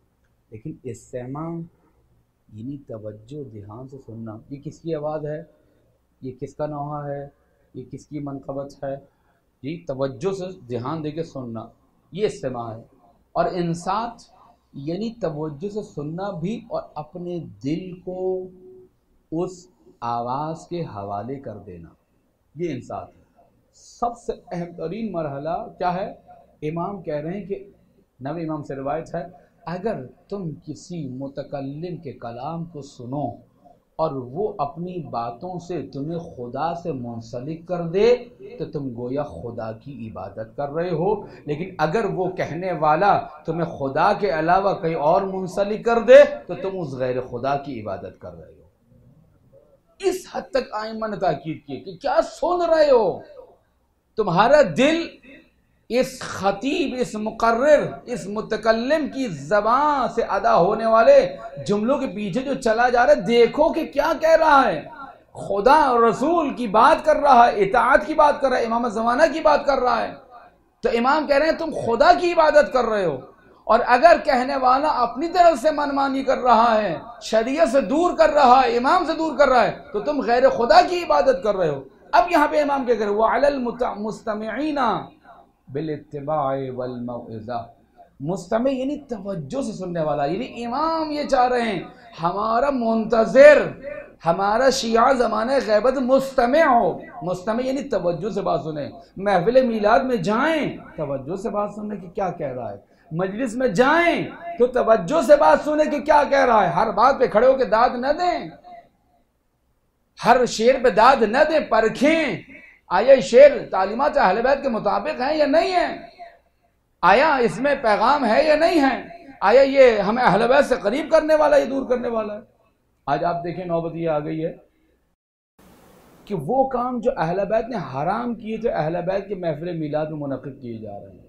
لیکن استماع یعنی توجہ دھیان سے سننا. یہ کس کی آواز ہے؟ یہ کس کا نوحہ ہے؟ یہ کس کی منقبت ہے؟ یہ توجہ سے دھیان دے کے سننا، یہ استماع ہے. اور انصات یعنی توجہ سے سننا بھی اور اپنے دل کو اس آواز کے حوالے کر دینا، یہ انصات ہے. سب سے اہم ترین مرحلہ کیا ہے؟ امام کہہ رہے ہیں کہ نبی امام سے روایت ہے، اگر تم کسی متکلم کے کلام کو سنو اور وہ اپنی باتوں سے تمہیں خدا سے منسلک کر دے تو تم گویا خدا کی عبادت کر رہے ہو، لیکن اگر وہ کہنے والا تمہیں خدا کے علاوہ کہیں اور منسلک کر دے تو تم اس غیر خدا کی عبادت کر رہے ہو. اس حد تک ائمہ نے تاکید کی کہ کیا سن رہے ہو؟ تمہارا دل اس خطیب، اس مقرر، اس متکلم کی زبان سے ادا ہونے والے جملوں کے پیچھے جو چلا جا رہا ہے، دیکھو کہ کیا کہہ رہا ہے. خدا اور رسول کی بات کر رہا ہے، اطاعت کی بات کر رہا ہے، امام زمانہ کی بات کر رہا ہے. تو امام کہہ رہے ہیں تم خدا کی عبادت کر رہے ہو، اور اگر کہنے والا اپنی طرف سے منمانی کر رہا ہے، شریعت سے دور کر رہا ہے، امام سے دور کر رہا ہے، تو تم غیر خدا کی عبادت کر رہے ہو. اب یہاں پہ امام کیا کہہ رہے ہیں؟ وَعَلَى الْمُسْتَمِعِينَ بالاتباع والموعظہ. مستمع یعنی توجہ سے سننے والا، یعنی امام یہ چاہ رہے ہیں ہمارا منتظر، ہمارا شیعہ زمانہ غیبت مستمع ہو. مستمع یعنی توجہ سے بات سنیں. محفل میلاد میں جائیں توجہ سے بات سنیں کہ کیا کہہ رہا ہے، مجلس میں جائیں تو توجہ سے بات سنیں کہ کیا کہہ رہا ہے. ہر بات پہ کھڑے ہو کے داد نہ دیں، ہر شعر پہ داد نہ دیں، پرکھیں آیا شعر تعلیمات اہل بیت کے مطابق ہیں یا نہیں ہے، آیا اس میں پیغام ہے یا نہیں ہے، آیا یہ ہمیں اہل بیت سے قریب کرنے والا ہے یا دور کرنے والا ہے. آج آپ دیکھیں نوبت یہ آ گئی ہے کہ وہ کام جو اہل بیت نے حرام کیے تھے اہل بیت کے محفل میلاد میں منعقد کیے جا رہے ہیں.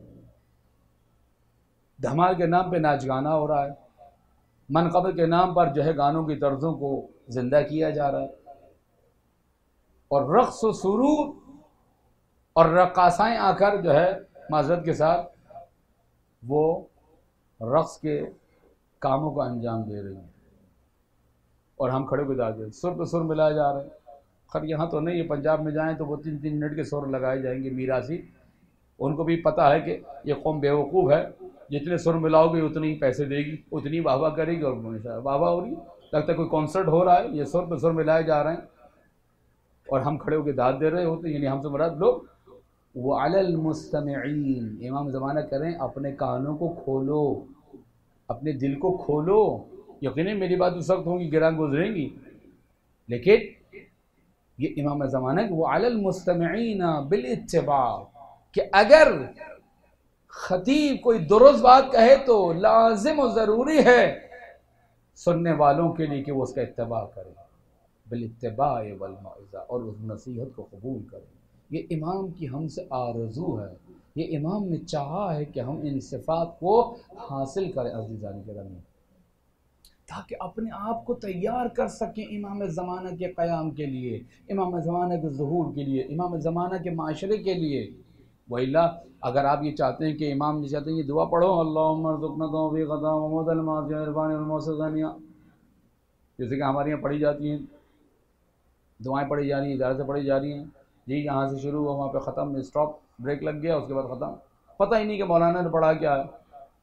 دھمال کے نام پہ ناچ گانا ہو رہا ہے، منقبت کے نام پر جو ہے گانوں کی طرزوں کو زندہ کیا جا رہا ہے، اور رقص و سرور اور رقاصائیں آ کر جو ہے معذرت کے ساتھ وہ رقص کے کاموں کو انجام دے رہی ہیں، اور ہم کھڑے بتا دیں سر پہ سر ملائے جا رہے ہیں. خیر یہاں تو نہیں ہے، پنجاب میں جائیں تو وہ تین تین منٹ کے سر لگائے جائیں گے میراثی. ان کو بھی پتہ ہے کہ یہ قوم بیوقوف ہے، جتنے سر ملاؤ گے اتنی پیسے دے گی، اتنی واہ واہ کرے گی، اور واہ واہ ہو رہی لگتا ہے کوئی کانسرٹ ہو رہا ہے. یہ سر پہ سر ملائے جا رہے ہیں اور ہم کھڑے ہو کے داد دے رہے ہوتے ہیں. یعنی ہم سے مراد لوگ وَعَلَى الْمُسْتَمِعِينَ. امام زمانہ کریں اپنے کانوں کو کھولو، اپنے دل کو کھولو. یقیناً میری بات تو سخت ہوں گی، گراں گزریں گی، لیکن یہ امام زمانہ کہ وَعَلَى الْمُسْتَمِعِينَ بِالْإِتِّبَاعِ، کہ اگر خطیب کوئی درست بات کہے تو لازم و ضروری ہے سننے والوں کے لیے کہ وہ اس کا اتباع کرے، بالاتباع والموعظہ، اور اس نصیحت کو قبول کریں. یہ امام کی ہم سے آرزو ہے، یہ امام نے چاہا ہے کہ ہم ان صفات کو حاصل کریں عزیزان گرامی، تاکہ اپنے آپ کو تیار کر سکیں امام زمانہ کے قیام کے لیے، امام زمانہ کے ظہور کے لیے، امام زمانہ کے معاشرے کے لیے. وَإِلَّا اگر آپ یہ چاہتے ہیں کہ امام یہ چاہتے ہیں یہ دعا پڑھو اللہم ارزقنا توفیق عطا وموت المعاصی عرفان والموسیقانیہ، جیسے کہ ہمارے یہاں پڑھی جاتی ہیں، دعائیں پڑھی جا رہی ہیں، ادارے سے پڑھی جا رہی ہیں، جی یہاں سے شروع ہوا وہاں پہ ختم، اسٹاپ بریک لگ گیا، اس کے بعد ختم، پتہ ہی نہیں کہ مولانا نے پڑھا کیا ہے.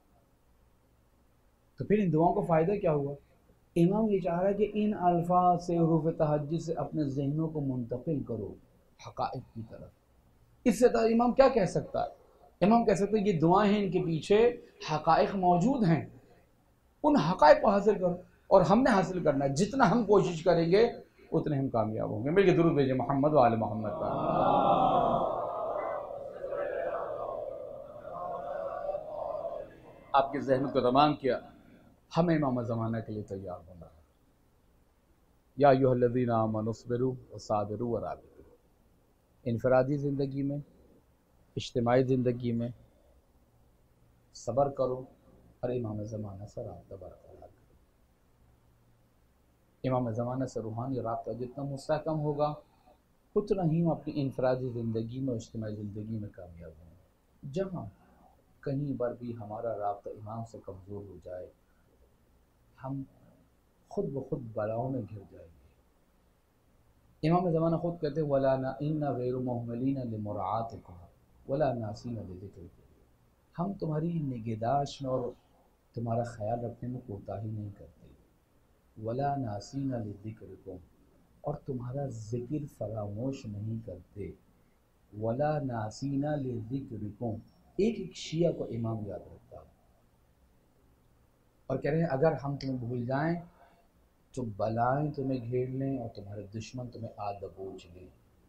تو پھر ان دعاؤں کو فائدہ کیا ہوا؟ امام یہ چاہ رہا ہے کہ ان الفاظ سے، حروف تہجد سے اپنے ذہنوں کو منتقل کرو حقائق کی طرف. اس سے امام کیا کہہ سکتا ہے؟ امام کہہ سکتے ہیں یہ دعائیں ہیں، ان کے پیچھے حقائق موجود ہیں، ان حقائق کو حاصل کرو. اور ہم نے حاصل کرنا ہے، جتنا ہم کوشش کریں گے اتنے ہم کامیاب ہوں گے. مل کے درود بھیجیں محمد و آل محمد کا. آپ کے ذہن کو تمام کیا، ہمیں امام زمانہ کے لیے تیار ہونا ہے. یا ایھا الذین آمنوا اصبروا وصابروا ورابطوا. انفرادی زندگی میں، اجتماعی زندگی میں صبر کرو اور امام زمانہ سے رابطہ برقرار کرو. امام زمانہ سے روحانی رابطہ جتنا مستحکم ہوگا اتنا ہی ہم اپنی انفرادی زندگی میں اور اجتماعی زندگی میں کامیاب ہوں گے. جہاں کہیں پر بھی ہمارا رابطہ امام سے کمزور ہو جائے ہم خود بخود بلاؤں میں گر جائیں گے۔ امام زمانہ خود کہتے ہیں وَلَا إِنَّ غَيْرُ مُهْمَلِينَ لِمُرَاعَاتِكُمْ وَلَا نَاسِينَ لِذِكْرِكُمْ، ہم تمہاری نگہداشت میں اور تمہارا خیال رکھنے میں کوتاہی نہیں کرتے، وَلَا نَاسِينَ لِذِكْرِكُمْ، اور تمہارا ذکر فراموش نہیں کرتے، وَلَا نَاسِينَ لِذِكْرِكُمْ، ایک ایک شیعہ کو امام یاد رکھتا ہے اور کہہ رہے ہیں اگر ہم تمہیں بھول جائیں تو بلائیں تمہیں گھیر لیں اور تمہارے دشمن تمہیں آ دبوچ لیں۔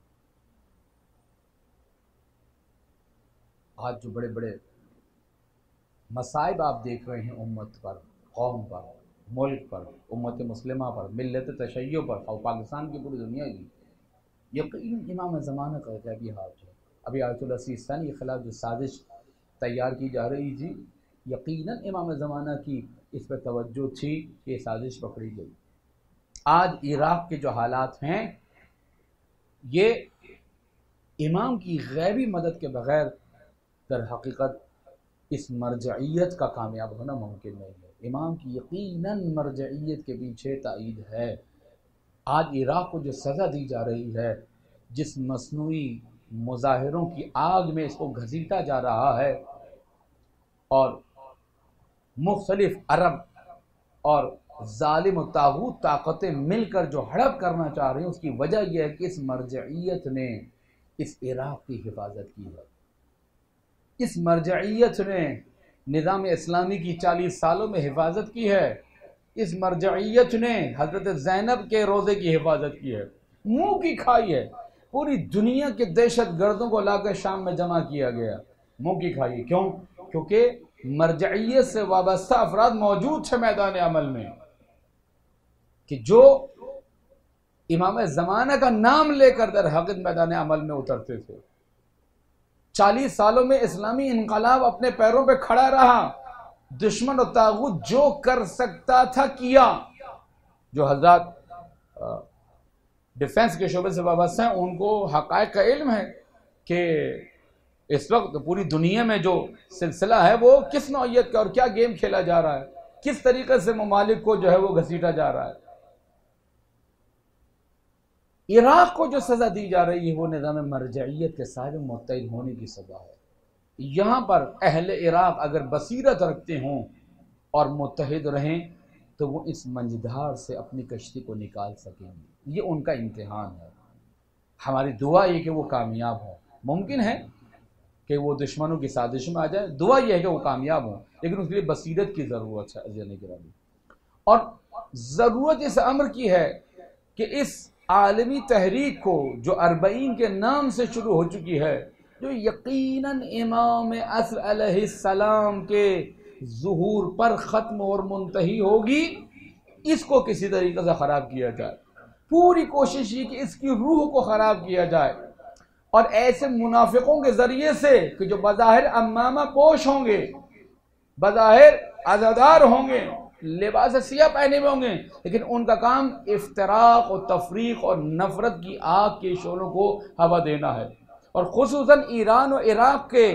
آج جو بڑے بڑے مصائب آپ دیکھ رہے ہیں امت پر، قوم پر، ملک پر، امت مسلمہ پر، ملت تشیع پر اور پاکستان کی پوری دنیا کی، یقین امام زمانہ کا غیبی ہاتھ ہے۔ ابھی آیت اللہ سیستانی کے خلاف جو سازش تیار کی جا رہی تھی، یقیناً امام زمانہ کی اس پہ توجہ تھی کہ یہ سازش پکڑی گئی۔ آج عراق کے جو حالات ہیں یہ امام کی غیبی مدد کے بغیر در حقیقت اس مرجعیت کا کامیاب ہونا ممکن نہیں ہے۔ امام کی یقیناً مرجعیت کے پیچھے تائید ہے۔ آج عراق کو جو سزا دی جا رہی ہے، جس مصنوعی مظاہروں کی آگ میں اس کو گھسیٹا جا رہا ہے اور مختلف عرب اور ظالم و طاغوت طاقتیں مل کر جو ہڑپ کرنا چاہ رہی ہیں، اس کی وجہ یہ ہے کہ اس مرجعیت نے اس عراق کی حفاظت کی ہے۔ اس مرجعیت نے نظام اسلامی کی چالیس سالوں میں حفاظت کی ہے۔ اس مرجعیت نے حضرت زینب کے روضے کی حفاظت کی ہے، منہ کی کھائی ہے۔ پوری دنیا کے دہشت گردوں کو لا کر شام میں جمع کیا گیا، منہ کی کھائی۔ کیوں؟ کیونکہ مرجعیت سے وابستہ افراد موجود تھے میدان عمل میں کہ جو امام زمانہ کا نام لے کر در حقیقت میدان عمل میں اترتے تھے۔ چالیس سالوں میں اسلامی انقلاب اپنے پیروں پہ کھڑا رہا، دشمن و طاغوت جو کر سکتا تھا کیا۔ جو حضرات ڈیفنس کے شعبے سے وابستہ ہیں ان کو حقائق کا علم ہے کہ اس وقت پوری دنیا میں جو سلسلہ ہے وہ کس نوعیت کا اور کیا گیم کھیلا جا رہا ہے، کس طریقے سے ممالک کو جو ہے وہ گھسیٹا جا رہا ہے۔ عراق کو جو سزا دی جا رہی ہے وہ نظام مرجعیت کے صاحب متحد ہونے کی سزا ہے۔ یہاں پر اہل عراق اگر بصیرت رکھتے ہوں اور متحد رہیں تو وہ اس منجدھار سے اپنی کشتی کو نکال سکیں گے۔ یہ ان کا امتحان ہے۔ ہماری دعا یہ کہ وہ کامیاب ہوں۔ ممکن ہے کہ وہ دشمنوں کی سازش میں آ جائے، دعا یہ ہے کہ وہ کامیاب ہوں، لیکن اس کے لیے بصیرت کی ضرورت ہے عزیزان گرامی۔ اور ضرورت اس امر کی ہے کہ اس عالمی تحریک کو جو اربعین کے نام سے شروع ہو چکی ہے، جو یقیناً امام عصر علیہ السلام کے ظہور پر ختم اور منتہی ہوگی، اس کو کسی طریقے سے خراب کیا جائے۔ پوری کوشش یہ کہ اس کی روح کو خراب کیا جائے اور ایسے منافقوں کے ذریعے سے کہ جو بظاہر امامہ پوش ہوں گے، بظاہر عزادار ہوں گے، لباس سیاہ پہنے ہوئے ہوں گے، لیکن ان کا کام افتراق اور تفریق اور نفرت کی آگ کے شعلوں کو ہوا دینا ہے۔ اور خصوصاً ایران و عراق کے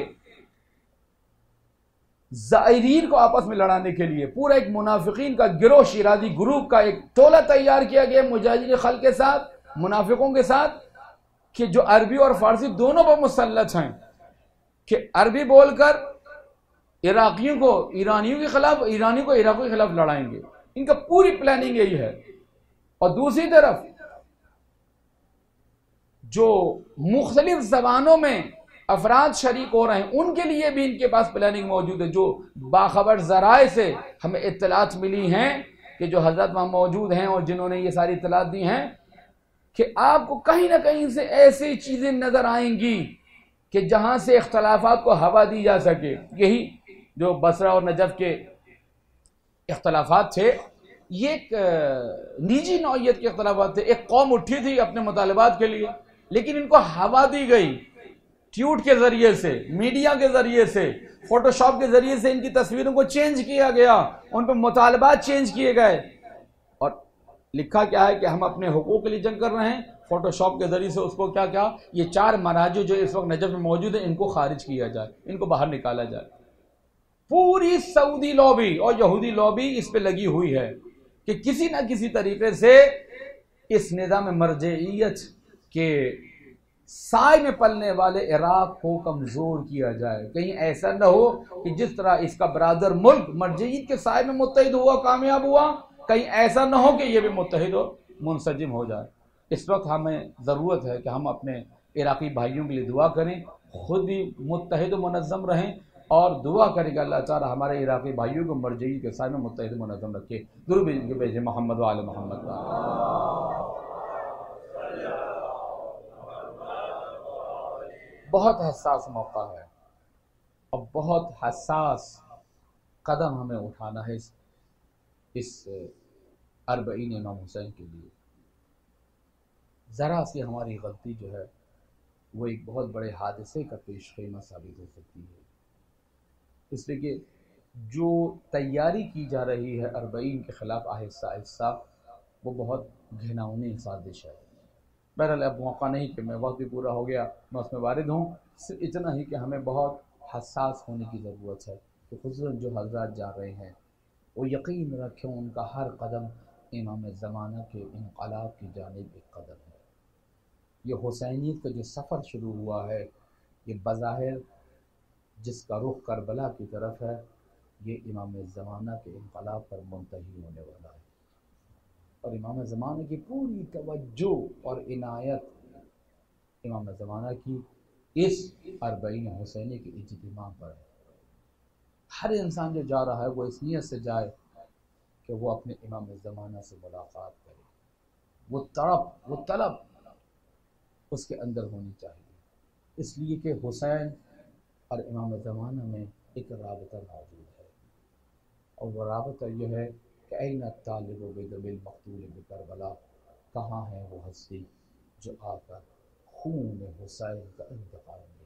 زائرین کو آپس میں لڑانے کے لیے پورا ایک منافقین کا گروہ، شیرازی گروپ کا ایک ٹولہ تیار کیا گیا مجاہدین خلق کے ساتھ، منافقوں کے ساتھ، کہ جو عربی اور فارسی دونوں پر مسلط ہیں، کہ عربی بول کر عراقیوں کو ایرانیوں کے خلاف، ایرانیوں کو عراقیوں کے خلاف لڑائیں گے۔ ان کا پوری پلاننگ یہی ہے۔ اور دوسری طرف جو مختلف زبانوں میں افراد شریک ہو رہے ہیں، ان کے لیے بھی ان کے پاس پلاننگ موجود ہے۔ جو باخبر ذرائع سے ہمیں اطلاعات ملی ہیں کہ جو حضرت وہاں موجود ہیں اور جنہوں نے یہ ساری اطلاعات دی ہیں، کہ آپ کو کہیں نہ کہیں سے ایسی چیزیں نظر آئیں گی کہ جہاں سے اختلافات کو ہوا دی جا سکے۔ یہی جو بصرہ اور نجف کے اختلافات تھے، یہ ایک نجی نوعیت کے اختلافات تھے۔ ایک قوم اٹھی تھی اپنے مطالبات کے لیے، لیکن ان کو ہوا دی گئی، ٹویٹ کے ذریعے سے، میڈیا کے ذریعے سے، فوٹو شاپ کے ذریعے سے ان کی تصویروں کو چینج کیا گیا، ان پہ مطالبات چینج کیے گئے، اور لکھا کیا ہے کہ ہم اپنے حقوق کے لیے جنگ کر رہے ہیں۔ فوٹو شاپ کے ذریعے سے اس کو کیا کیا، یہ چار مراجع جو اس وقت نجف میں موجود ہیں ان کو خارج کیا جائے، ان کو باہر نکالا جائے۔ پوری سعودی لابی اور یہودی لابی اس پہ لگی ہوئی ہے کہ کسی نہ کسی طریقے سے اس نظام مرجعیت کے سائے میں پلنے والے عراق کو کمزور کیا جائے. کہیں ایسا نہ ہو کہ جس طرح اس کا برادر ملک مرجعیت کے سائے میں متحد ہوا کامیاب ہوا، کہیں ایسا نہ ہو کہ یہ بھی متحد و منسجم ہو جائے. اس وقت ہمیں ضرورت ہے کہ ہم اپنے عراقی بھائیوں کے لیے دعا کریں، خود بھی متحد و منظم رہیں اور دعا کریں کہ اللہ تعالی ہمارے عراقی بھائیوں کو مرجعیت کے سائے میں متحد و منظم رکھے. درود بھیجیں محمد و آل محمد. بہت حساس موقع ہے اور بہت حساس قدم ہمیں اٹھانا ہے اس, اس اربعین امام حسین کے لیے. ذرا سی ہماری غلطی جو ہے وہ ایک بہت بڑے حادثے کا پیش خیمہ ثابت ہو سکتی ہے. اس لیے کہ جو تیاری کی جا رہی ہے اربعین کے خلاف آہستہ آہستہ وہ بہت گھناؤنی سازش ہے. بہرحال اب موقع نہیں کہ میں وقت بھی پورا ہو گیا میں اس میں وارد ہوں. صرف اتنا ہی کہ ہمیں بہت حساس ہونے کی ضرورت ہے کہ خصوصاً جو حضرات جا رہے ہیں وہ یقین رکھیں ان کا ہر قدم امام زمانہ کے انقلاب کی جانب ایک قدم ہے. یہ حسینیت کا جو سفر شروع ہوا ہے یہ بظاہر جس کا رخ کربلا کی طرف ہے یہ امام زمانہ کے انقلاب پر منتہی ہونے والا ہے. اور امام زمانہ کی پوری توجہ اور عنایت امام زمانہ کی اس اربعین حسینی کے اجتماع پر ہے. ہر انسان جو جا رہا ہے وہ اس نیت سے جائے کہ وہ اپنے امام زمانہ سے ملاقات کرے. وہ تڑپ وہ طلب اس کے اندر ہونی چاہیے، اس لیے کہ حسین اور امام زمانہ میں ایک رابطہ موجود ہے اور وہ رابطہ یہ ہے کہ این الطالب بدم المقتول بکربلا، کہاں ہے وہ ہستی جو آ کر خون حسین کا انتقام لے.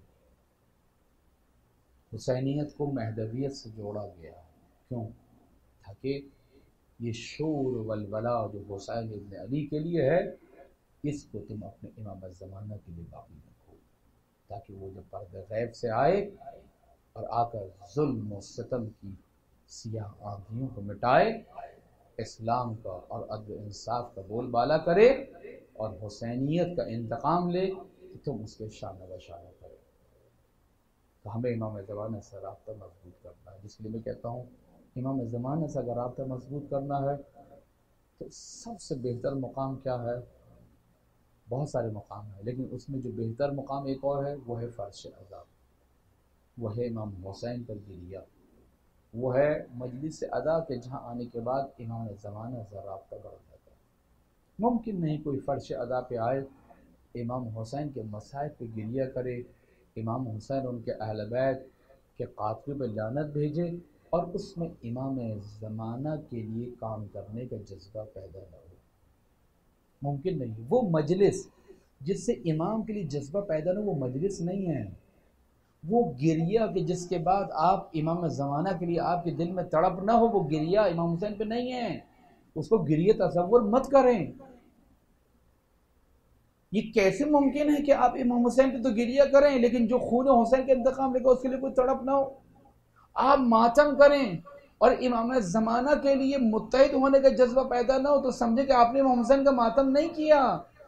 حسینیت کو مہدویت سے جوڑا گیا کیوں؟ تاکہ یہ شور والولا جو حسین ابن علی کے لیے ہے اس کو تم اپنے امام زمانہ کے لیے باقی رکھو، تاکہ وہ جب پردہ غیب سے آئے اور آ کر ظلم و ستم کی سیاہ آندھیوں کو مٹائے، اسلام کا اور عدل و انصاف کا بول بالا کرے اور حسینیت کا انتقام لے تو تم اس کے شانہ و شانہ کرے. تو ہمیں امام زمانہ سے رابطہ مضبوط کرنا ہے، جس لیے میں کہتا ہوں امام زمانہ سے اگر رابطہ مضبوط کرنا ہے تو سب سے بہتر مقام کیا ہے؟ بہت سارے مقام ہیں لیکن اس میں جو بہتر مقام ایک اور ہے وہ ہے فرش عذاب، وہ ہے امام حسین پر گریہ، وہ ہے مجلس ادا کے جہاں آنے کے بعد امام زمانہ سے رابطہ بڑھ جاتا ہے. ممکن نہیں کوئی فرش ادا پہ آئے امام حسین کے مسائل پہ گریہ کرے، امام حسین ان کے اہل بیت کے قاتل پہ لعنت بھیجے اور اس میں امام زمانہ کے لیے کام کرنے کا جذبہ پیدا نہ ہو. ممکن نہیں. وہ مجلس جس سے امام کے لیے جذبہ پیدا نہ ہو وہ مجلس نہیں ہے. وہ گریہ کہ جس کے بعد آپ امام زمانہ کے لیے آپ کے دل میں تڑپ نہ ہو وہ گریہ امام حسین پہ نہیں ہے. اس کو گریہ تصور مت کریں. یہ کیسے ممکن ہے کہ آپ امام حسین پہ تو گریہ کریں لیکن جو خون حسین کے انتقام لے گا اس کے لیے کوئی تڑپ نہ ہو. آپ ماتم کریں اور امام زمانہ کے لیے متحد ہونے کا جذبہ پیدا نہ ہو تو سمجھے کہ آپ نے امام حسین کا ماتم نہیں کیا.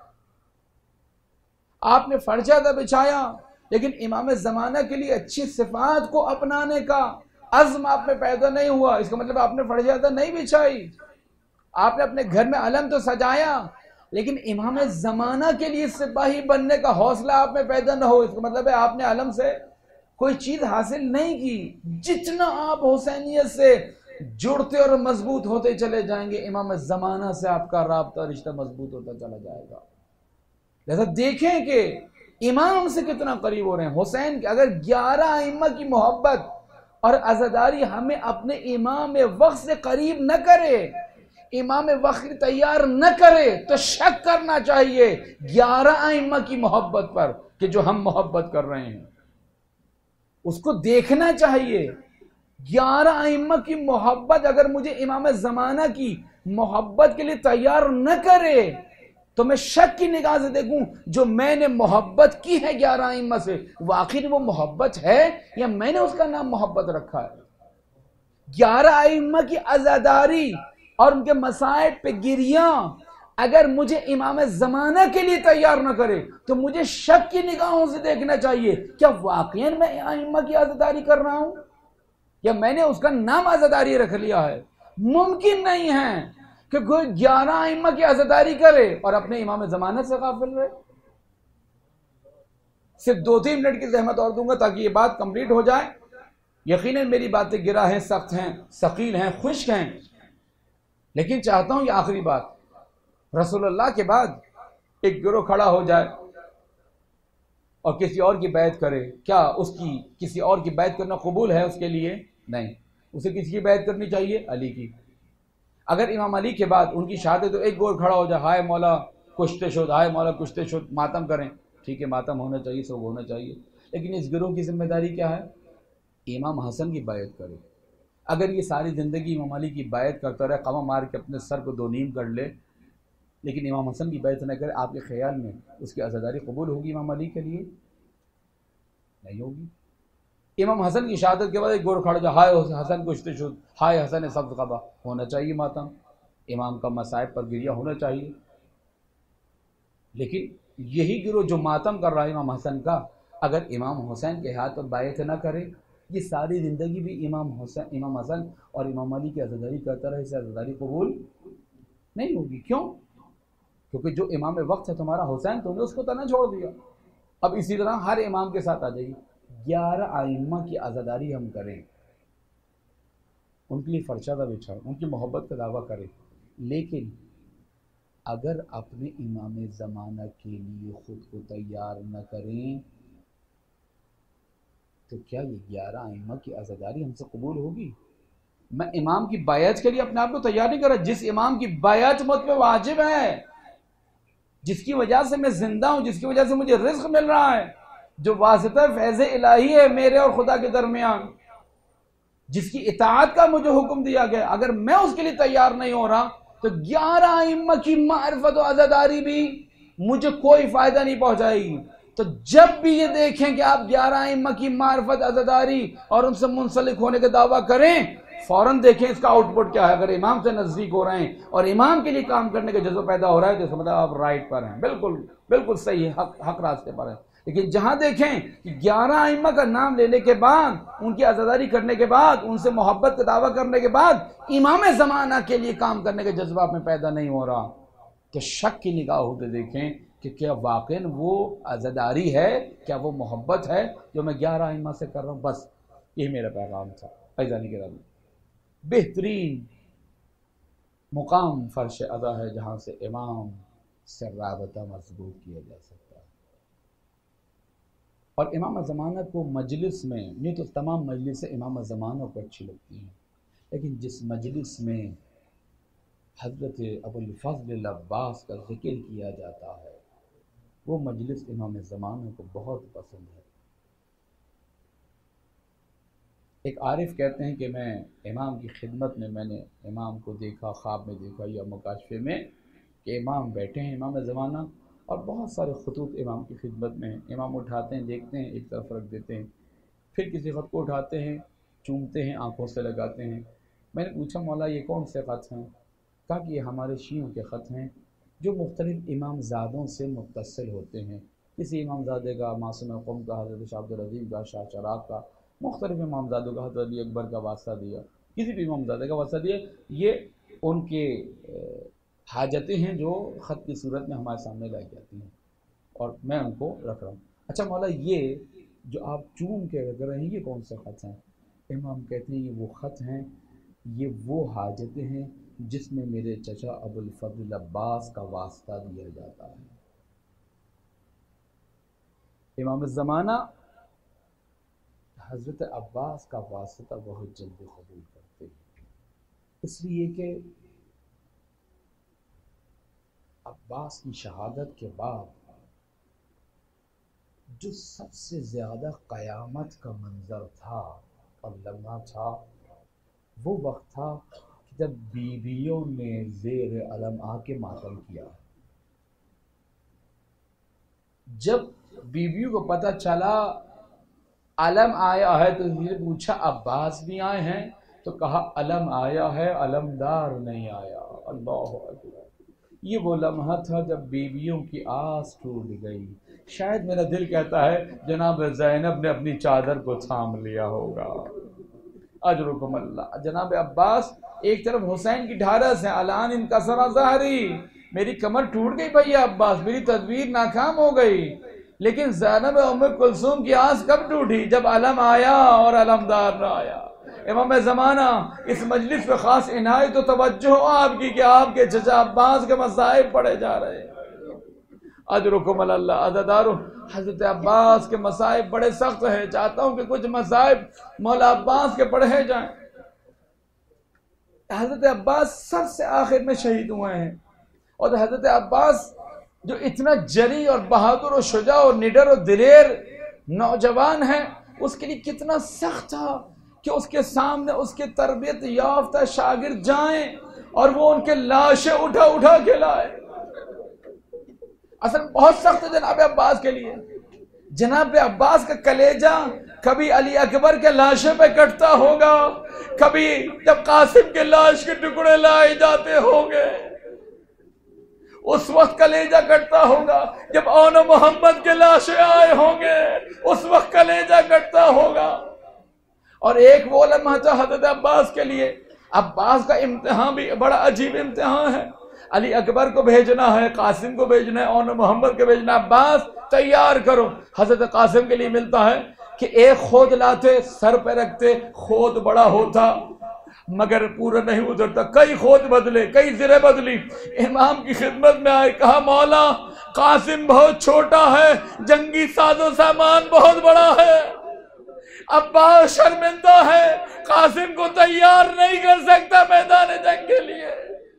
آپ نے فرش ادا بچھایا لیکن امام زمانہ کے لیے اچھی صفات کو اپنانے کا عزم آپ میں پیدا نہیں ہوا. اس کا مطلب آپ نے فرش ادا نہیں بچھائی. آپ نے اپنے گھر میں علم تو سجایا لیکن امام زمانہ کے لیے سپاہی بننے کا حوصلہ آپ میں پیدا نہ ہو. اس کا مطلب ہے آپ نے علم سے کوئی چیز حاصل نہیں کی. جتنا آپ حسینیت سے جڑتے اور مضبوط ہوتے چلے جائیں گے امام زمانہ سے آپ کا رابطہ رشتہ مضبوط ہوتا چلا جائے گا. لہذا دیکھیں کہ امام سے کتنا قریب ہو رہے ہیں. حسین کے اگر گیارہ ائمہ کی محبت اور عزاداری ہمیں اپنے امام وقت سے قریب نہ کرے، امام وقت تیار نہ کرے تو شک کرنا چاہیے گیارہ ائمہ کی محبت پر کہ جو ہم محبت کر رہے ہیں. اس کو دیکھنا چاہیے. گیارہ ائمہ کی محبت اگر مجھے امام زمانہ کی محبت کے لیے تیار نہ کرے تو میں شک کی نگاہ سے دیکھوں جو میں نے محبت کی ہے گیارہ ائمہ سے واقعی وہ محبت ہے یا میں نے اس کا نام محبت رکھا ہے. گیارہ ائمہ کی عزاداری اور ان کے مسائل پہ گریاں اگر مجھے امام زمانہ کے لیے تیار نہ کرے تو مجھے شک کی نگاہوں سے دیکھنا چاہیے، کیا واقعاً میں ائمہ کی عزاداری کر رہا ہوں یا میں نے اس کا نام عزاداری رکھ لیا ہے؟ ممکن نہیں ہے کہ کوئی گیارہ ائمہ کی عزاداری کرے اور اپنے امام زمانہ سے غافل رہے۔ صرف دو تین منٹ کی زحمت اور دوں گا تاکہ یہ بات کمپلیٹ ہو جائے۔ یقیناً میری باتیں گرا ہیں، سخت ہیں، ثقیل ہیں، خشک ہیں، لیکن چاہتا ہوں یہ آخری بات، رسول اللہ کے بعد ایک گروہ کھڑا ہو جائے اور کسی اور کی بیعت کرے، کیا اس کی کسی اور کی بیعت کرنا قبول ہے اس کے لیے؟ نہیں، اسے کسی کی بیعت کرنی چاہیے؟ علی کی۔ اگر امام علی کے بعد ان کی شہادت تو ایک گروہ کھڑا ہو جائے، ہائے مولا کشتے شد، ہائے مولا کشتے شد، ماتم کریں، ٹھیک ہے ماتم ہونا چاہیے، سب ہونا چاہیے، لیکن اس گروہ کی ذمہ داری کیا ہے؟ امام حسن کی بیعت کرے۔ اگر یہ ساری زندگی امام علی کی بیعت کرتا رہے، قمہ مار کے اپنے سر کو دو نیم کر لے، لیکن امام حسن کی بیعت نہ کرے، آپ کے خیال میں اس کی عزاداری قبول ہوگی امام علی کے لیے؟ نہیں ہوگی۔ امام حسن کی شہادت کے بعد ایک گور کھڑا جا، ہائے حسن کشتے شد، ہائے حسن سبز قبا، ہونا چاہیے ماتم، امام کا مصائب پر گریہ ہونا چاہیے، لیکن یہی گروہ جو ماتم کر رہا ہے امام حسن کا، اگر امام حسین کے ہاتھ پر بیعت نہ کرے، یہ ساری زندگی بھی امام حسین امام حسن اور امام علی کی عزاداری کرتا رہے، اسے عزاداری قبول نہیں ہوگی۔ کیوں؟ کیونکہ جو امام وقت ہے تمہارا حسین، تم نے اس کو تو نہ چھوڑ دیا۔ اب اسی طرح ہر امام کے ساتھ آ جائیے، گیارہ ائمہ کی عزاداری ہم کریں، ان کے لیے فرشادہ بچھائیں، ان کی محبت کا دعویٰ کریں، لیکن اگر اپنے امام زمانہ کے لیے خود کو تیار نہ کریں تو کیا یہ گیارہ ائمہ کی عزاداری ہم سے قبول ہوگی؟ میں امام کی بیعت کے لیے اپنے آپ کو تیار نہیں کر رہا، جس امام کی بیعت مجھ پہ واجب ہے، جس کی وجہ سے میں زندہ ہوں، جس کی وجہ سے مجھے رزق مل رہا ہے، جو واسطہ فیض الہی ہے میرے اور خدا کے درمیان، جس کی اطاعت کا مجھے حکم دیا گیا، اگر میں اس کے لیے تیار نہیں ہو رہا تو گیارہ ائمہ کی معرفت و عزاداری بھی مجھے کوئی فائدہ نہیں پہنچائے گی۔ تو جب بھی یہ دیکھیں کہ آپ گیارہ ائمہ کی معرفت عزاداری اور ان سے منسلک ہونے کا دعویٰ کریں، فوراً دیکھیں اس کا آؤٹ پٹ کیا ہے۔ اگر امام سے نزدیک ہو رہے ہیں اور امام کے لیے کام کرنے کا جذبہ پیدا ہو رہا ہے تو سمجھا آپ رائٹ پر ہیں، بالکل بالکل صحیح ہے، حق حق راستے پر ہیں۔ لیکن جہاں دیکھیں کہ گیارہ ائمہ کا نام لینے کے بعد، ان کی عزاداری کرنے کے بعد، ان سے محبت کا دعویٰ کرنے کے بعد امام زمانہ کے لیے کام کرنے کا جذبہ میں پیدا نہیں ہو رہا، تو شک کی نگاہ ہوتے دیکھیں کہ کیا واقعاً وہ عزاداری ہے، کیا وہ محبت ہے جو میں گیارہ ائمہ سے کر رہا ہوں۔ بس یہی میرا پیغام تھا۔ فیضانی کے رابطے بہترین مقام فرش ادا ہے جہاں سے امام سے رابطہ مضبوط کیا جا سکتا ہے، اور امام زمانہ کو مجلس میں، نہیں تو تمام مجلس امام زمانہ کو اچھی لگتی ہیں، لیکن جس مجلس میں حضرت ابو الفضل العباس کا ذکر کیا جاتا ہے وہ مجلس امام زمانہ کو بہت پسند ہے۔ ایک عارف کہتے ہیں کہ میں امام کی خدمت میں میں نے امام کو دیکھا، خواب میں دیکھا یا مکاشفے میں، کہ امام بیٹھے ہیں امام زمانہ اور بہت سارے خطوط امام کی خدمت میں ہیں، امام اٹھاتے ہیں، دیکھتے ہیں، ایک طرف رکھ دیتے ہیں، پھر کسی خط کو اٹھاتے ہیں، چومتے ہیں، آنکھوں سے لگاتے ہیں۔ میں نے پوچھا مولا یہ کون سے خط ہیں؟ کہا کہ یہ ہمارے شیعوں کے خط ہیں جو مختلف امام زادوں سے متصل ہوتے ہیں، کسی امام زادے کا، معصوم قوم کا، حضرت شاہ عبد العظیم کا، شاہ چراغ کا، مختلف امام زادوں کا، حضرت علی اکبر کا واسطہ دیا، کسی بھی امام زادے کا واسطہ دیا، یہ ان کے حاجتیں ہیں جو خط کی صورت میں ہمارے سامنے لائی جاتی ہیں اور میں ان کو رکھ رہا ہوں۔ اچھا مولا یہ جو آپ چوم کے رکھ رہے ہیں یہ کون سے خط ہیں؟ امام کہتے ہیں یہ وہ خط ہیں، یہ وہ حاجتیں ہیں جس میں میرے چچا ابو الفضل عباس کا واسطہ دیا جاتا ہے۔ امام الزمانہ حضرت عباس کا واسطہ بہت جلدی قبول کرتے ہیں، اس لیے کہ عباس کی شہادت کے بعد جو سب سے زیادہ قیامت کا منظر تھا اور لمحہ تھا وہ وقت تھا جب بیویوں نے زیر علم آ کے ماتم کیا۔ جب بیویوں کو پتہ چلا علم آیا ہے تو انہوں نے پوچھا عباس بھی آئے ہیں؟ تو تو کہا علم آیا ہے، علمدار نہیں آیا۔ اللہ اکبر۔ یہ وہ لمحہ تھا جب بیویوں کی آس ٹوٹ گئی۔ شاید میرا دل کہتا ہے جناب زینب نے اپنی چادر کو تھام لیا ہوگا۔ اجرکم اللہ۔ جناب عباس ایک طرف حسین کی ڈھارس ہے، الان انکسر ظہری، میری کمر ٹوٹ گئی بھیا عباس، میری تدبیر ناکام ہو گئی۔ لیکن زینب ام کلثوم کی آس کب ٹوٹی؟ جب علم آیا اور علمدار نہ آیا۔ امام زمانہ اس مجلس پہ خاص عنایت و توجہ ہو آپ کی کہ آپ کے چچا عباس کے مصائب پڑھے جا رہے ہیں۔ اجرکم اللہ۔ عزیزارو، حضرت عباس کے مصائب بڑے سخت ہیں، چاہتا ہوں کہ کچھ مصائب مولا عباس کے پڑھے جائیں۔ حضرت عباس سب سے آخر میں شہید ہوئے ہیں، اور حضرت عباس جو اتنا جری اور بہادر و شجاع اور نڈر و دلیر نوجوان ہے، اس کے لیے کتنا سخت تھا کہ اس کے سامنے اس کے تربیت یافتہ شاگرد جائیں اور وہ ان کے لاشیں اٹھا اٹھا کے لائے۔ اصل بہت سخت ہے جناب عباس کے لیے۔ جناب عباس کا کلیجہ کبھی علی اکبر کے لاشوں پہ کٹتا ہوگا، کبھی جب قاسم کے لاش کے ٹکڑے لائے جاتے ہوں گے اس وقت کلیجہ کٹتا ہوگا، جب اون محمد کے لاشیں آئے ہوں گے اس وقت کلیجہ کٹتا ہوگا۔ اور ایک وہ لمحہ تھا حضرت عباس کے لیے، عباس کا امتحان بھی بڑا عجیب امتحان ہے۔ علی اکبر کو بھیجنا ہے، قاسم کو بھیجنا ہے، اون محمد کو بھیجنا ہے، عباس تیار کرو۔ حضرت قاسم کے لیے ملتا ہے کہ ایک خود لاتے، سر پہ رکھتے، خود بڑا ہوتا مگر پورا نہیں اترتا، کئی خود بدلے، کئی زرے بدلی، امام کی خدمت میں آئے، کہا مولا قاسم بہت چھوٹا ہے، جنگی ساز و سامان بہت بڑا ہے، عباس شرمندہ ہے، قاسم کو تیار نہیں کر سکتا میدان جنگ کے لیے۔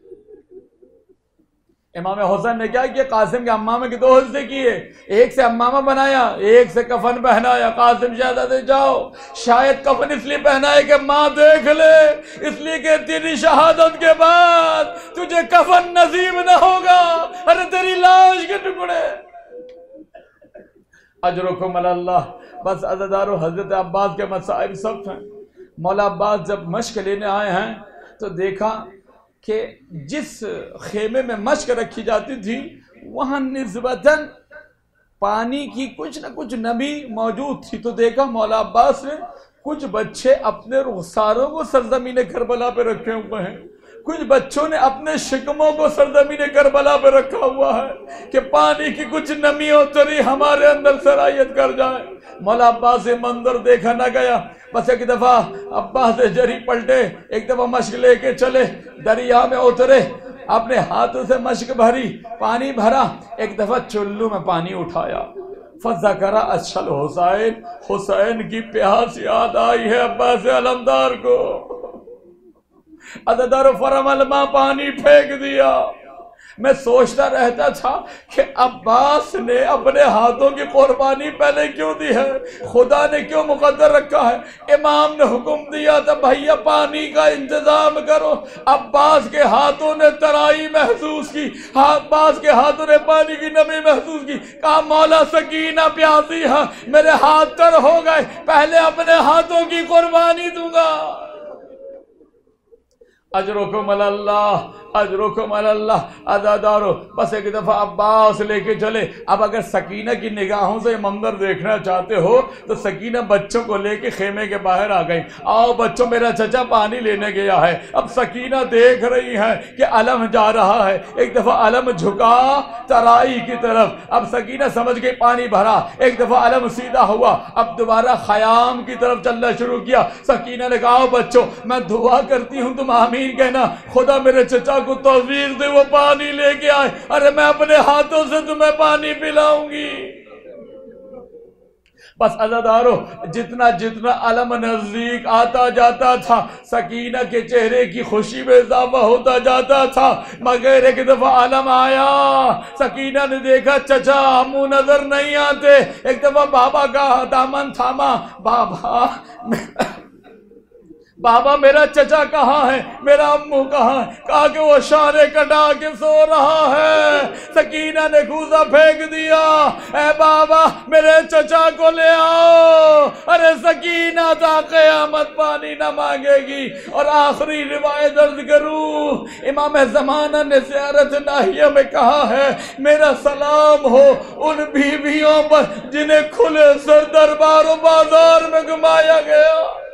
امام حسین نے کیا کیا؟ قاسم کے امامہ کے دو حصے کیے، ایک سے امامہ بنایا، ایک سے کفن پہنایا۔ قاسم شہزادے جاؤ، شاید کفن اس لیے پہنائے کہ ماں دیکھ لے، اس لیے کہ تیری شہادت کے بعد تجھے کفن نصیب نہ ہوگا، ارے تیری لاش کے ٹکڑے۔ اجرکم اللہ۔ بس عزیزارو، حضرت عباس کے مصائب سخت ہیں۔ مولا عباس جب مشق لینے آئے ہیں تو دیکھا کہ جس خیمے میں مشق رکھی جاتی تھی وہاں نسبتاً پانی کی کچھ نہ کچھ نمی موجود تھی، تو دیکھا مولا عباس نے کچھ بچے اپنے رخساروں کو سرزمین کربلا پہ رکھے ہوئے ہیں، کچھ بچوں نے اپنے شکموں کو سرزمین کربلا پہ رکھا ہوا ہے کہ پانی کی کچھ نمی و تری ہمارے اندر سرایت کر جائے۔ مولا عباس سے منظر دیکھا نہ گیا، بس ایک دفعہ عباس سے جری پلٹے، ایک دفعہ مشک لے کے چلے، دریا میں اترے، اپنے ہاتھوں سے مشک بھری، پانی بھرا، ایک دفعہ چلو میں پانی اٹھایا۔ فذکر اشل حسین، حسین کی پیاس یاد آئی ہے عباس علمدار کو۔ عزیزار فرمل ماں پانی پھینک دیا۔ میں سوچتا رہتا تھا کہ عباس نے اپنے ہاتھوں کی قربانی پہلے کیوں دی ہے، خدا نے کیوں مقدر رکھا ہے؟ امام نے حکم دیا تھا بھیا پانی کا انتظام کرو، عباس کے ہاتھوں نے ترائی محسوس کی، عباس کے ہاتھوں نے پانی کی نمی محسوس کی، کہا مولا سکینہ پیاسی ہے، میرے ہاتھ تر ہو گئے، پہلے اپنے ہاتھوں کی قربانی دوں گا۔ اجرکم اللہ، اجرکم اللہ۔ عزیزارو بس ایک دفعہ عباس لے کے چلے۔ اب اگر سکینہ کی نگاہوں سے منظر دیکھنا چاہتے ہو تو سکینہ بچوں کو لے کے خیمے کے باہر آ گئی، آؤ بچوں میرا چچا پانی لینے گیا ہے۔ اب سکینہ دیکھ رہی ہے کہ علم جا رہا ہے، ایک دفعہ علم جھکا ترائی کی طرف، اب سکینہ سمجھ گئی پانی بھرا، ایک دفعہ علم سیدھا ہوا، اب دوبارہ خیام کی طرف چلنا شروع کیا۔ سکینہ نے کہا بچوں میں دعا کرتی ہوں تم آمین کہنا، خدا میرے چچا کو توفیق دے وہ پانی لے کے آئے، ارے میں اپنے ہاتھوں سے تمہیں پانی پلاؤں گی۔ بس عزیزارو جتنا جتنا علم نزدیک آتا جاتا تھا سکینہ کے چہرے کی خوشی میں اضافہ ہوتا جاتا تھا، مگر ایک دفعہ علم آیا، سکینہ نے دیکھا چچا ہموں نظر نہیں آتے، ایک دفعہ بابا کا دامن تھاما، بابا بابا میرا چچا کہاں ہے، میرا امو کہاں ہے؟ کہا کہ وہ شانے کٹا کے سو رہا ہے۔ سکینہ نے کوزہ پھینک دیا، اے بابا میرے چچا کو لے آؤ۔ ارے سکینہ تا قیامت پانی نہ مانگے گی۔ اور آخری روایت درد کروں، امام زمانہ نے زیارت ناہیہ میں کہا ہے میرا سلام ہو ان بیویوں پر جنہیں کھلے سر دربار و بازار میں گھمایا گیا۔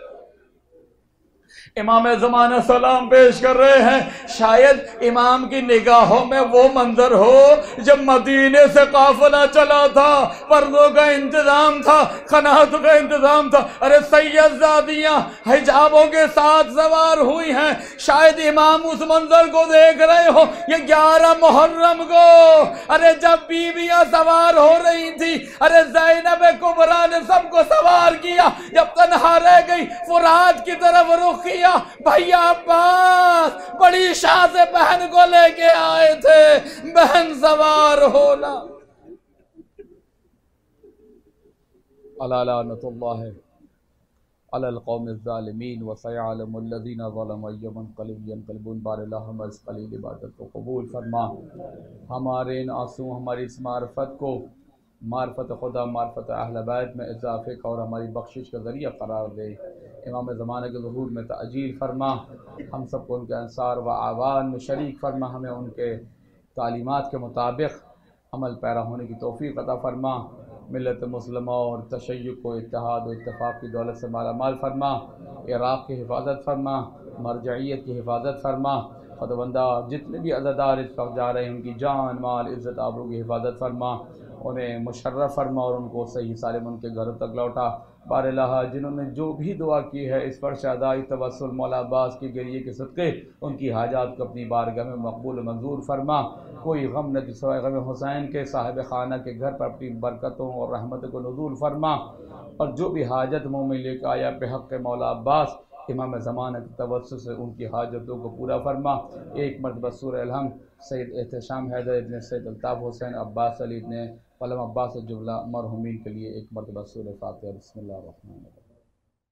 امام زمانہ سلام پیش کر رہے ہیں۔ شاید امام کی نگاہوں میں وہ منظر ہو جب مدینے سے قافلہ چلا تھا، پردوں کا انتظام تھا، قناعت کا انتظام تھا، ارے سید زادیاں حجابوں کے ساتھ سوار ہوئی ہیں۔ شاید امام اس منظر کو دیکھ رہے ہو، یہ گیارہ محرم کو، ارے جب بیویاں سوار ہو رہی تھی، ارے زینب کبریٰ نے سب کو سوار کیا، جب تنہا رہ گئی فرات کی طرف رخ کیا، بھیا عباس بڑی شاہ سے بہن کو لے کے آئے تھے، بہن سوار ہونا۔ الا لعنۃ اللہ علی القوم الظالمین وسیعلم الذین ظلموا ای منقلب ینقلبون۔ بار اللہم اس قلیل عبادت کو قبول فرما، ہمارے ان آنسو ہماری اس معرفت کو معرفت خدا معرفت اہل بیت میں اضافے کا اور ہماری بخشش کا ذریعہ قرار دے۔ امام زمانہ کے ظہور میں تأجیل فرما، ہم سب کو ان کے انصار و اعوان میں شریک فرما، ہمیں ان کے تعلیمات کے مطابق عمل پیرا ہونے کی توفیق عطا فرما، ملت مسلمہ اور تشیع و اتحاد و اتفاق کی دولت سے مالا مال فرما، عراق کی حفاظت فرما، مرجعیت کی حفاظت فرما، خداوندہ جتنے بھی عزادار اس وقت جا رہے ہیں ان کی جان مال عزت آبرو کی حفاظت فرما، انہیں مشرف فرما اور ان کو صحیح سالم ان کے گھروں تک لوٹا۔ بار الہ جنہوں نے جو بھی دعا کی ہے اس پر شہدائی توسل مولا عباس کی گریے کے صدقے ان کی حاجات کو اپنی بارگاہ میں مقبول و منظور فرما، کوئی غم نہ سوائے غم حسین کے، صاحب خانہ کے گھر پر اپنی برکتوں اور رحمت کو نزول فرما، اور جو بھی حاجت منہ میں لے کے آیا پہ حق مولا عباس امام زمانہ کے توسل سے ان کی حاجتوں کو پورا فرما۔ ایک مرتبہ سورہ الحمد سید احتشام حیدر ابن سید الطاف حسین عباس علی ابن قلم عباس الجبلہ مرحومین کے لیے ایک مرتبہ سورہ فاتحہ۔ بسم اللہ الرحمن الرحیم۔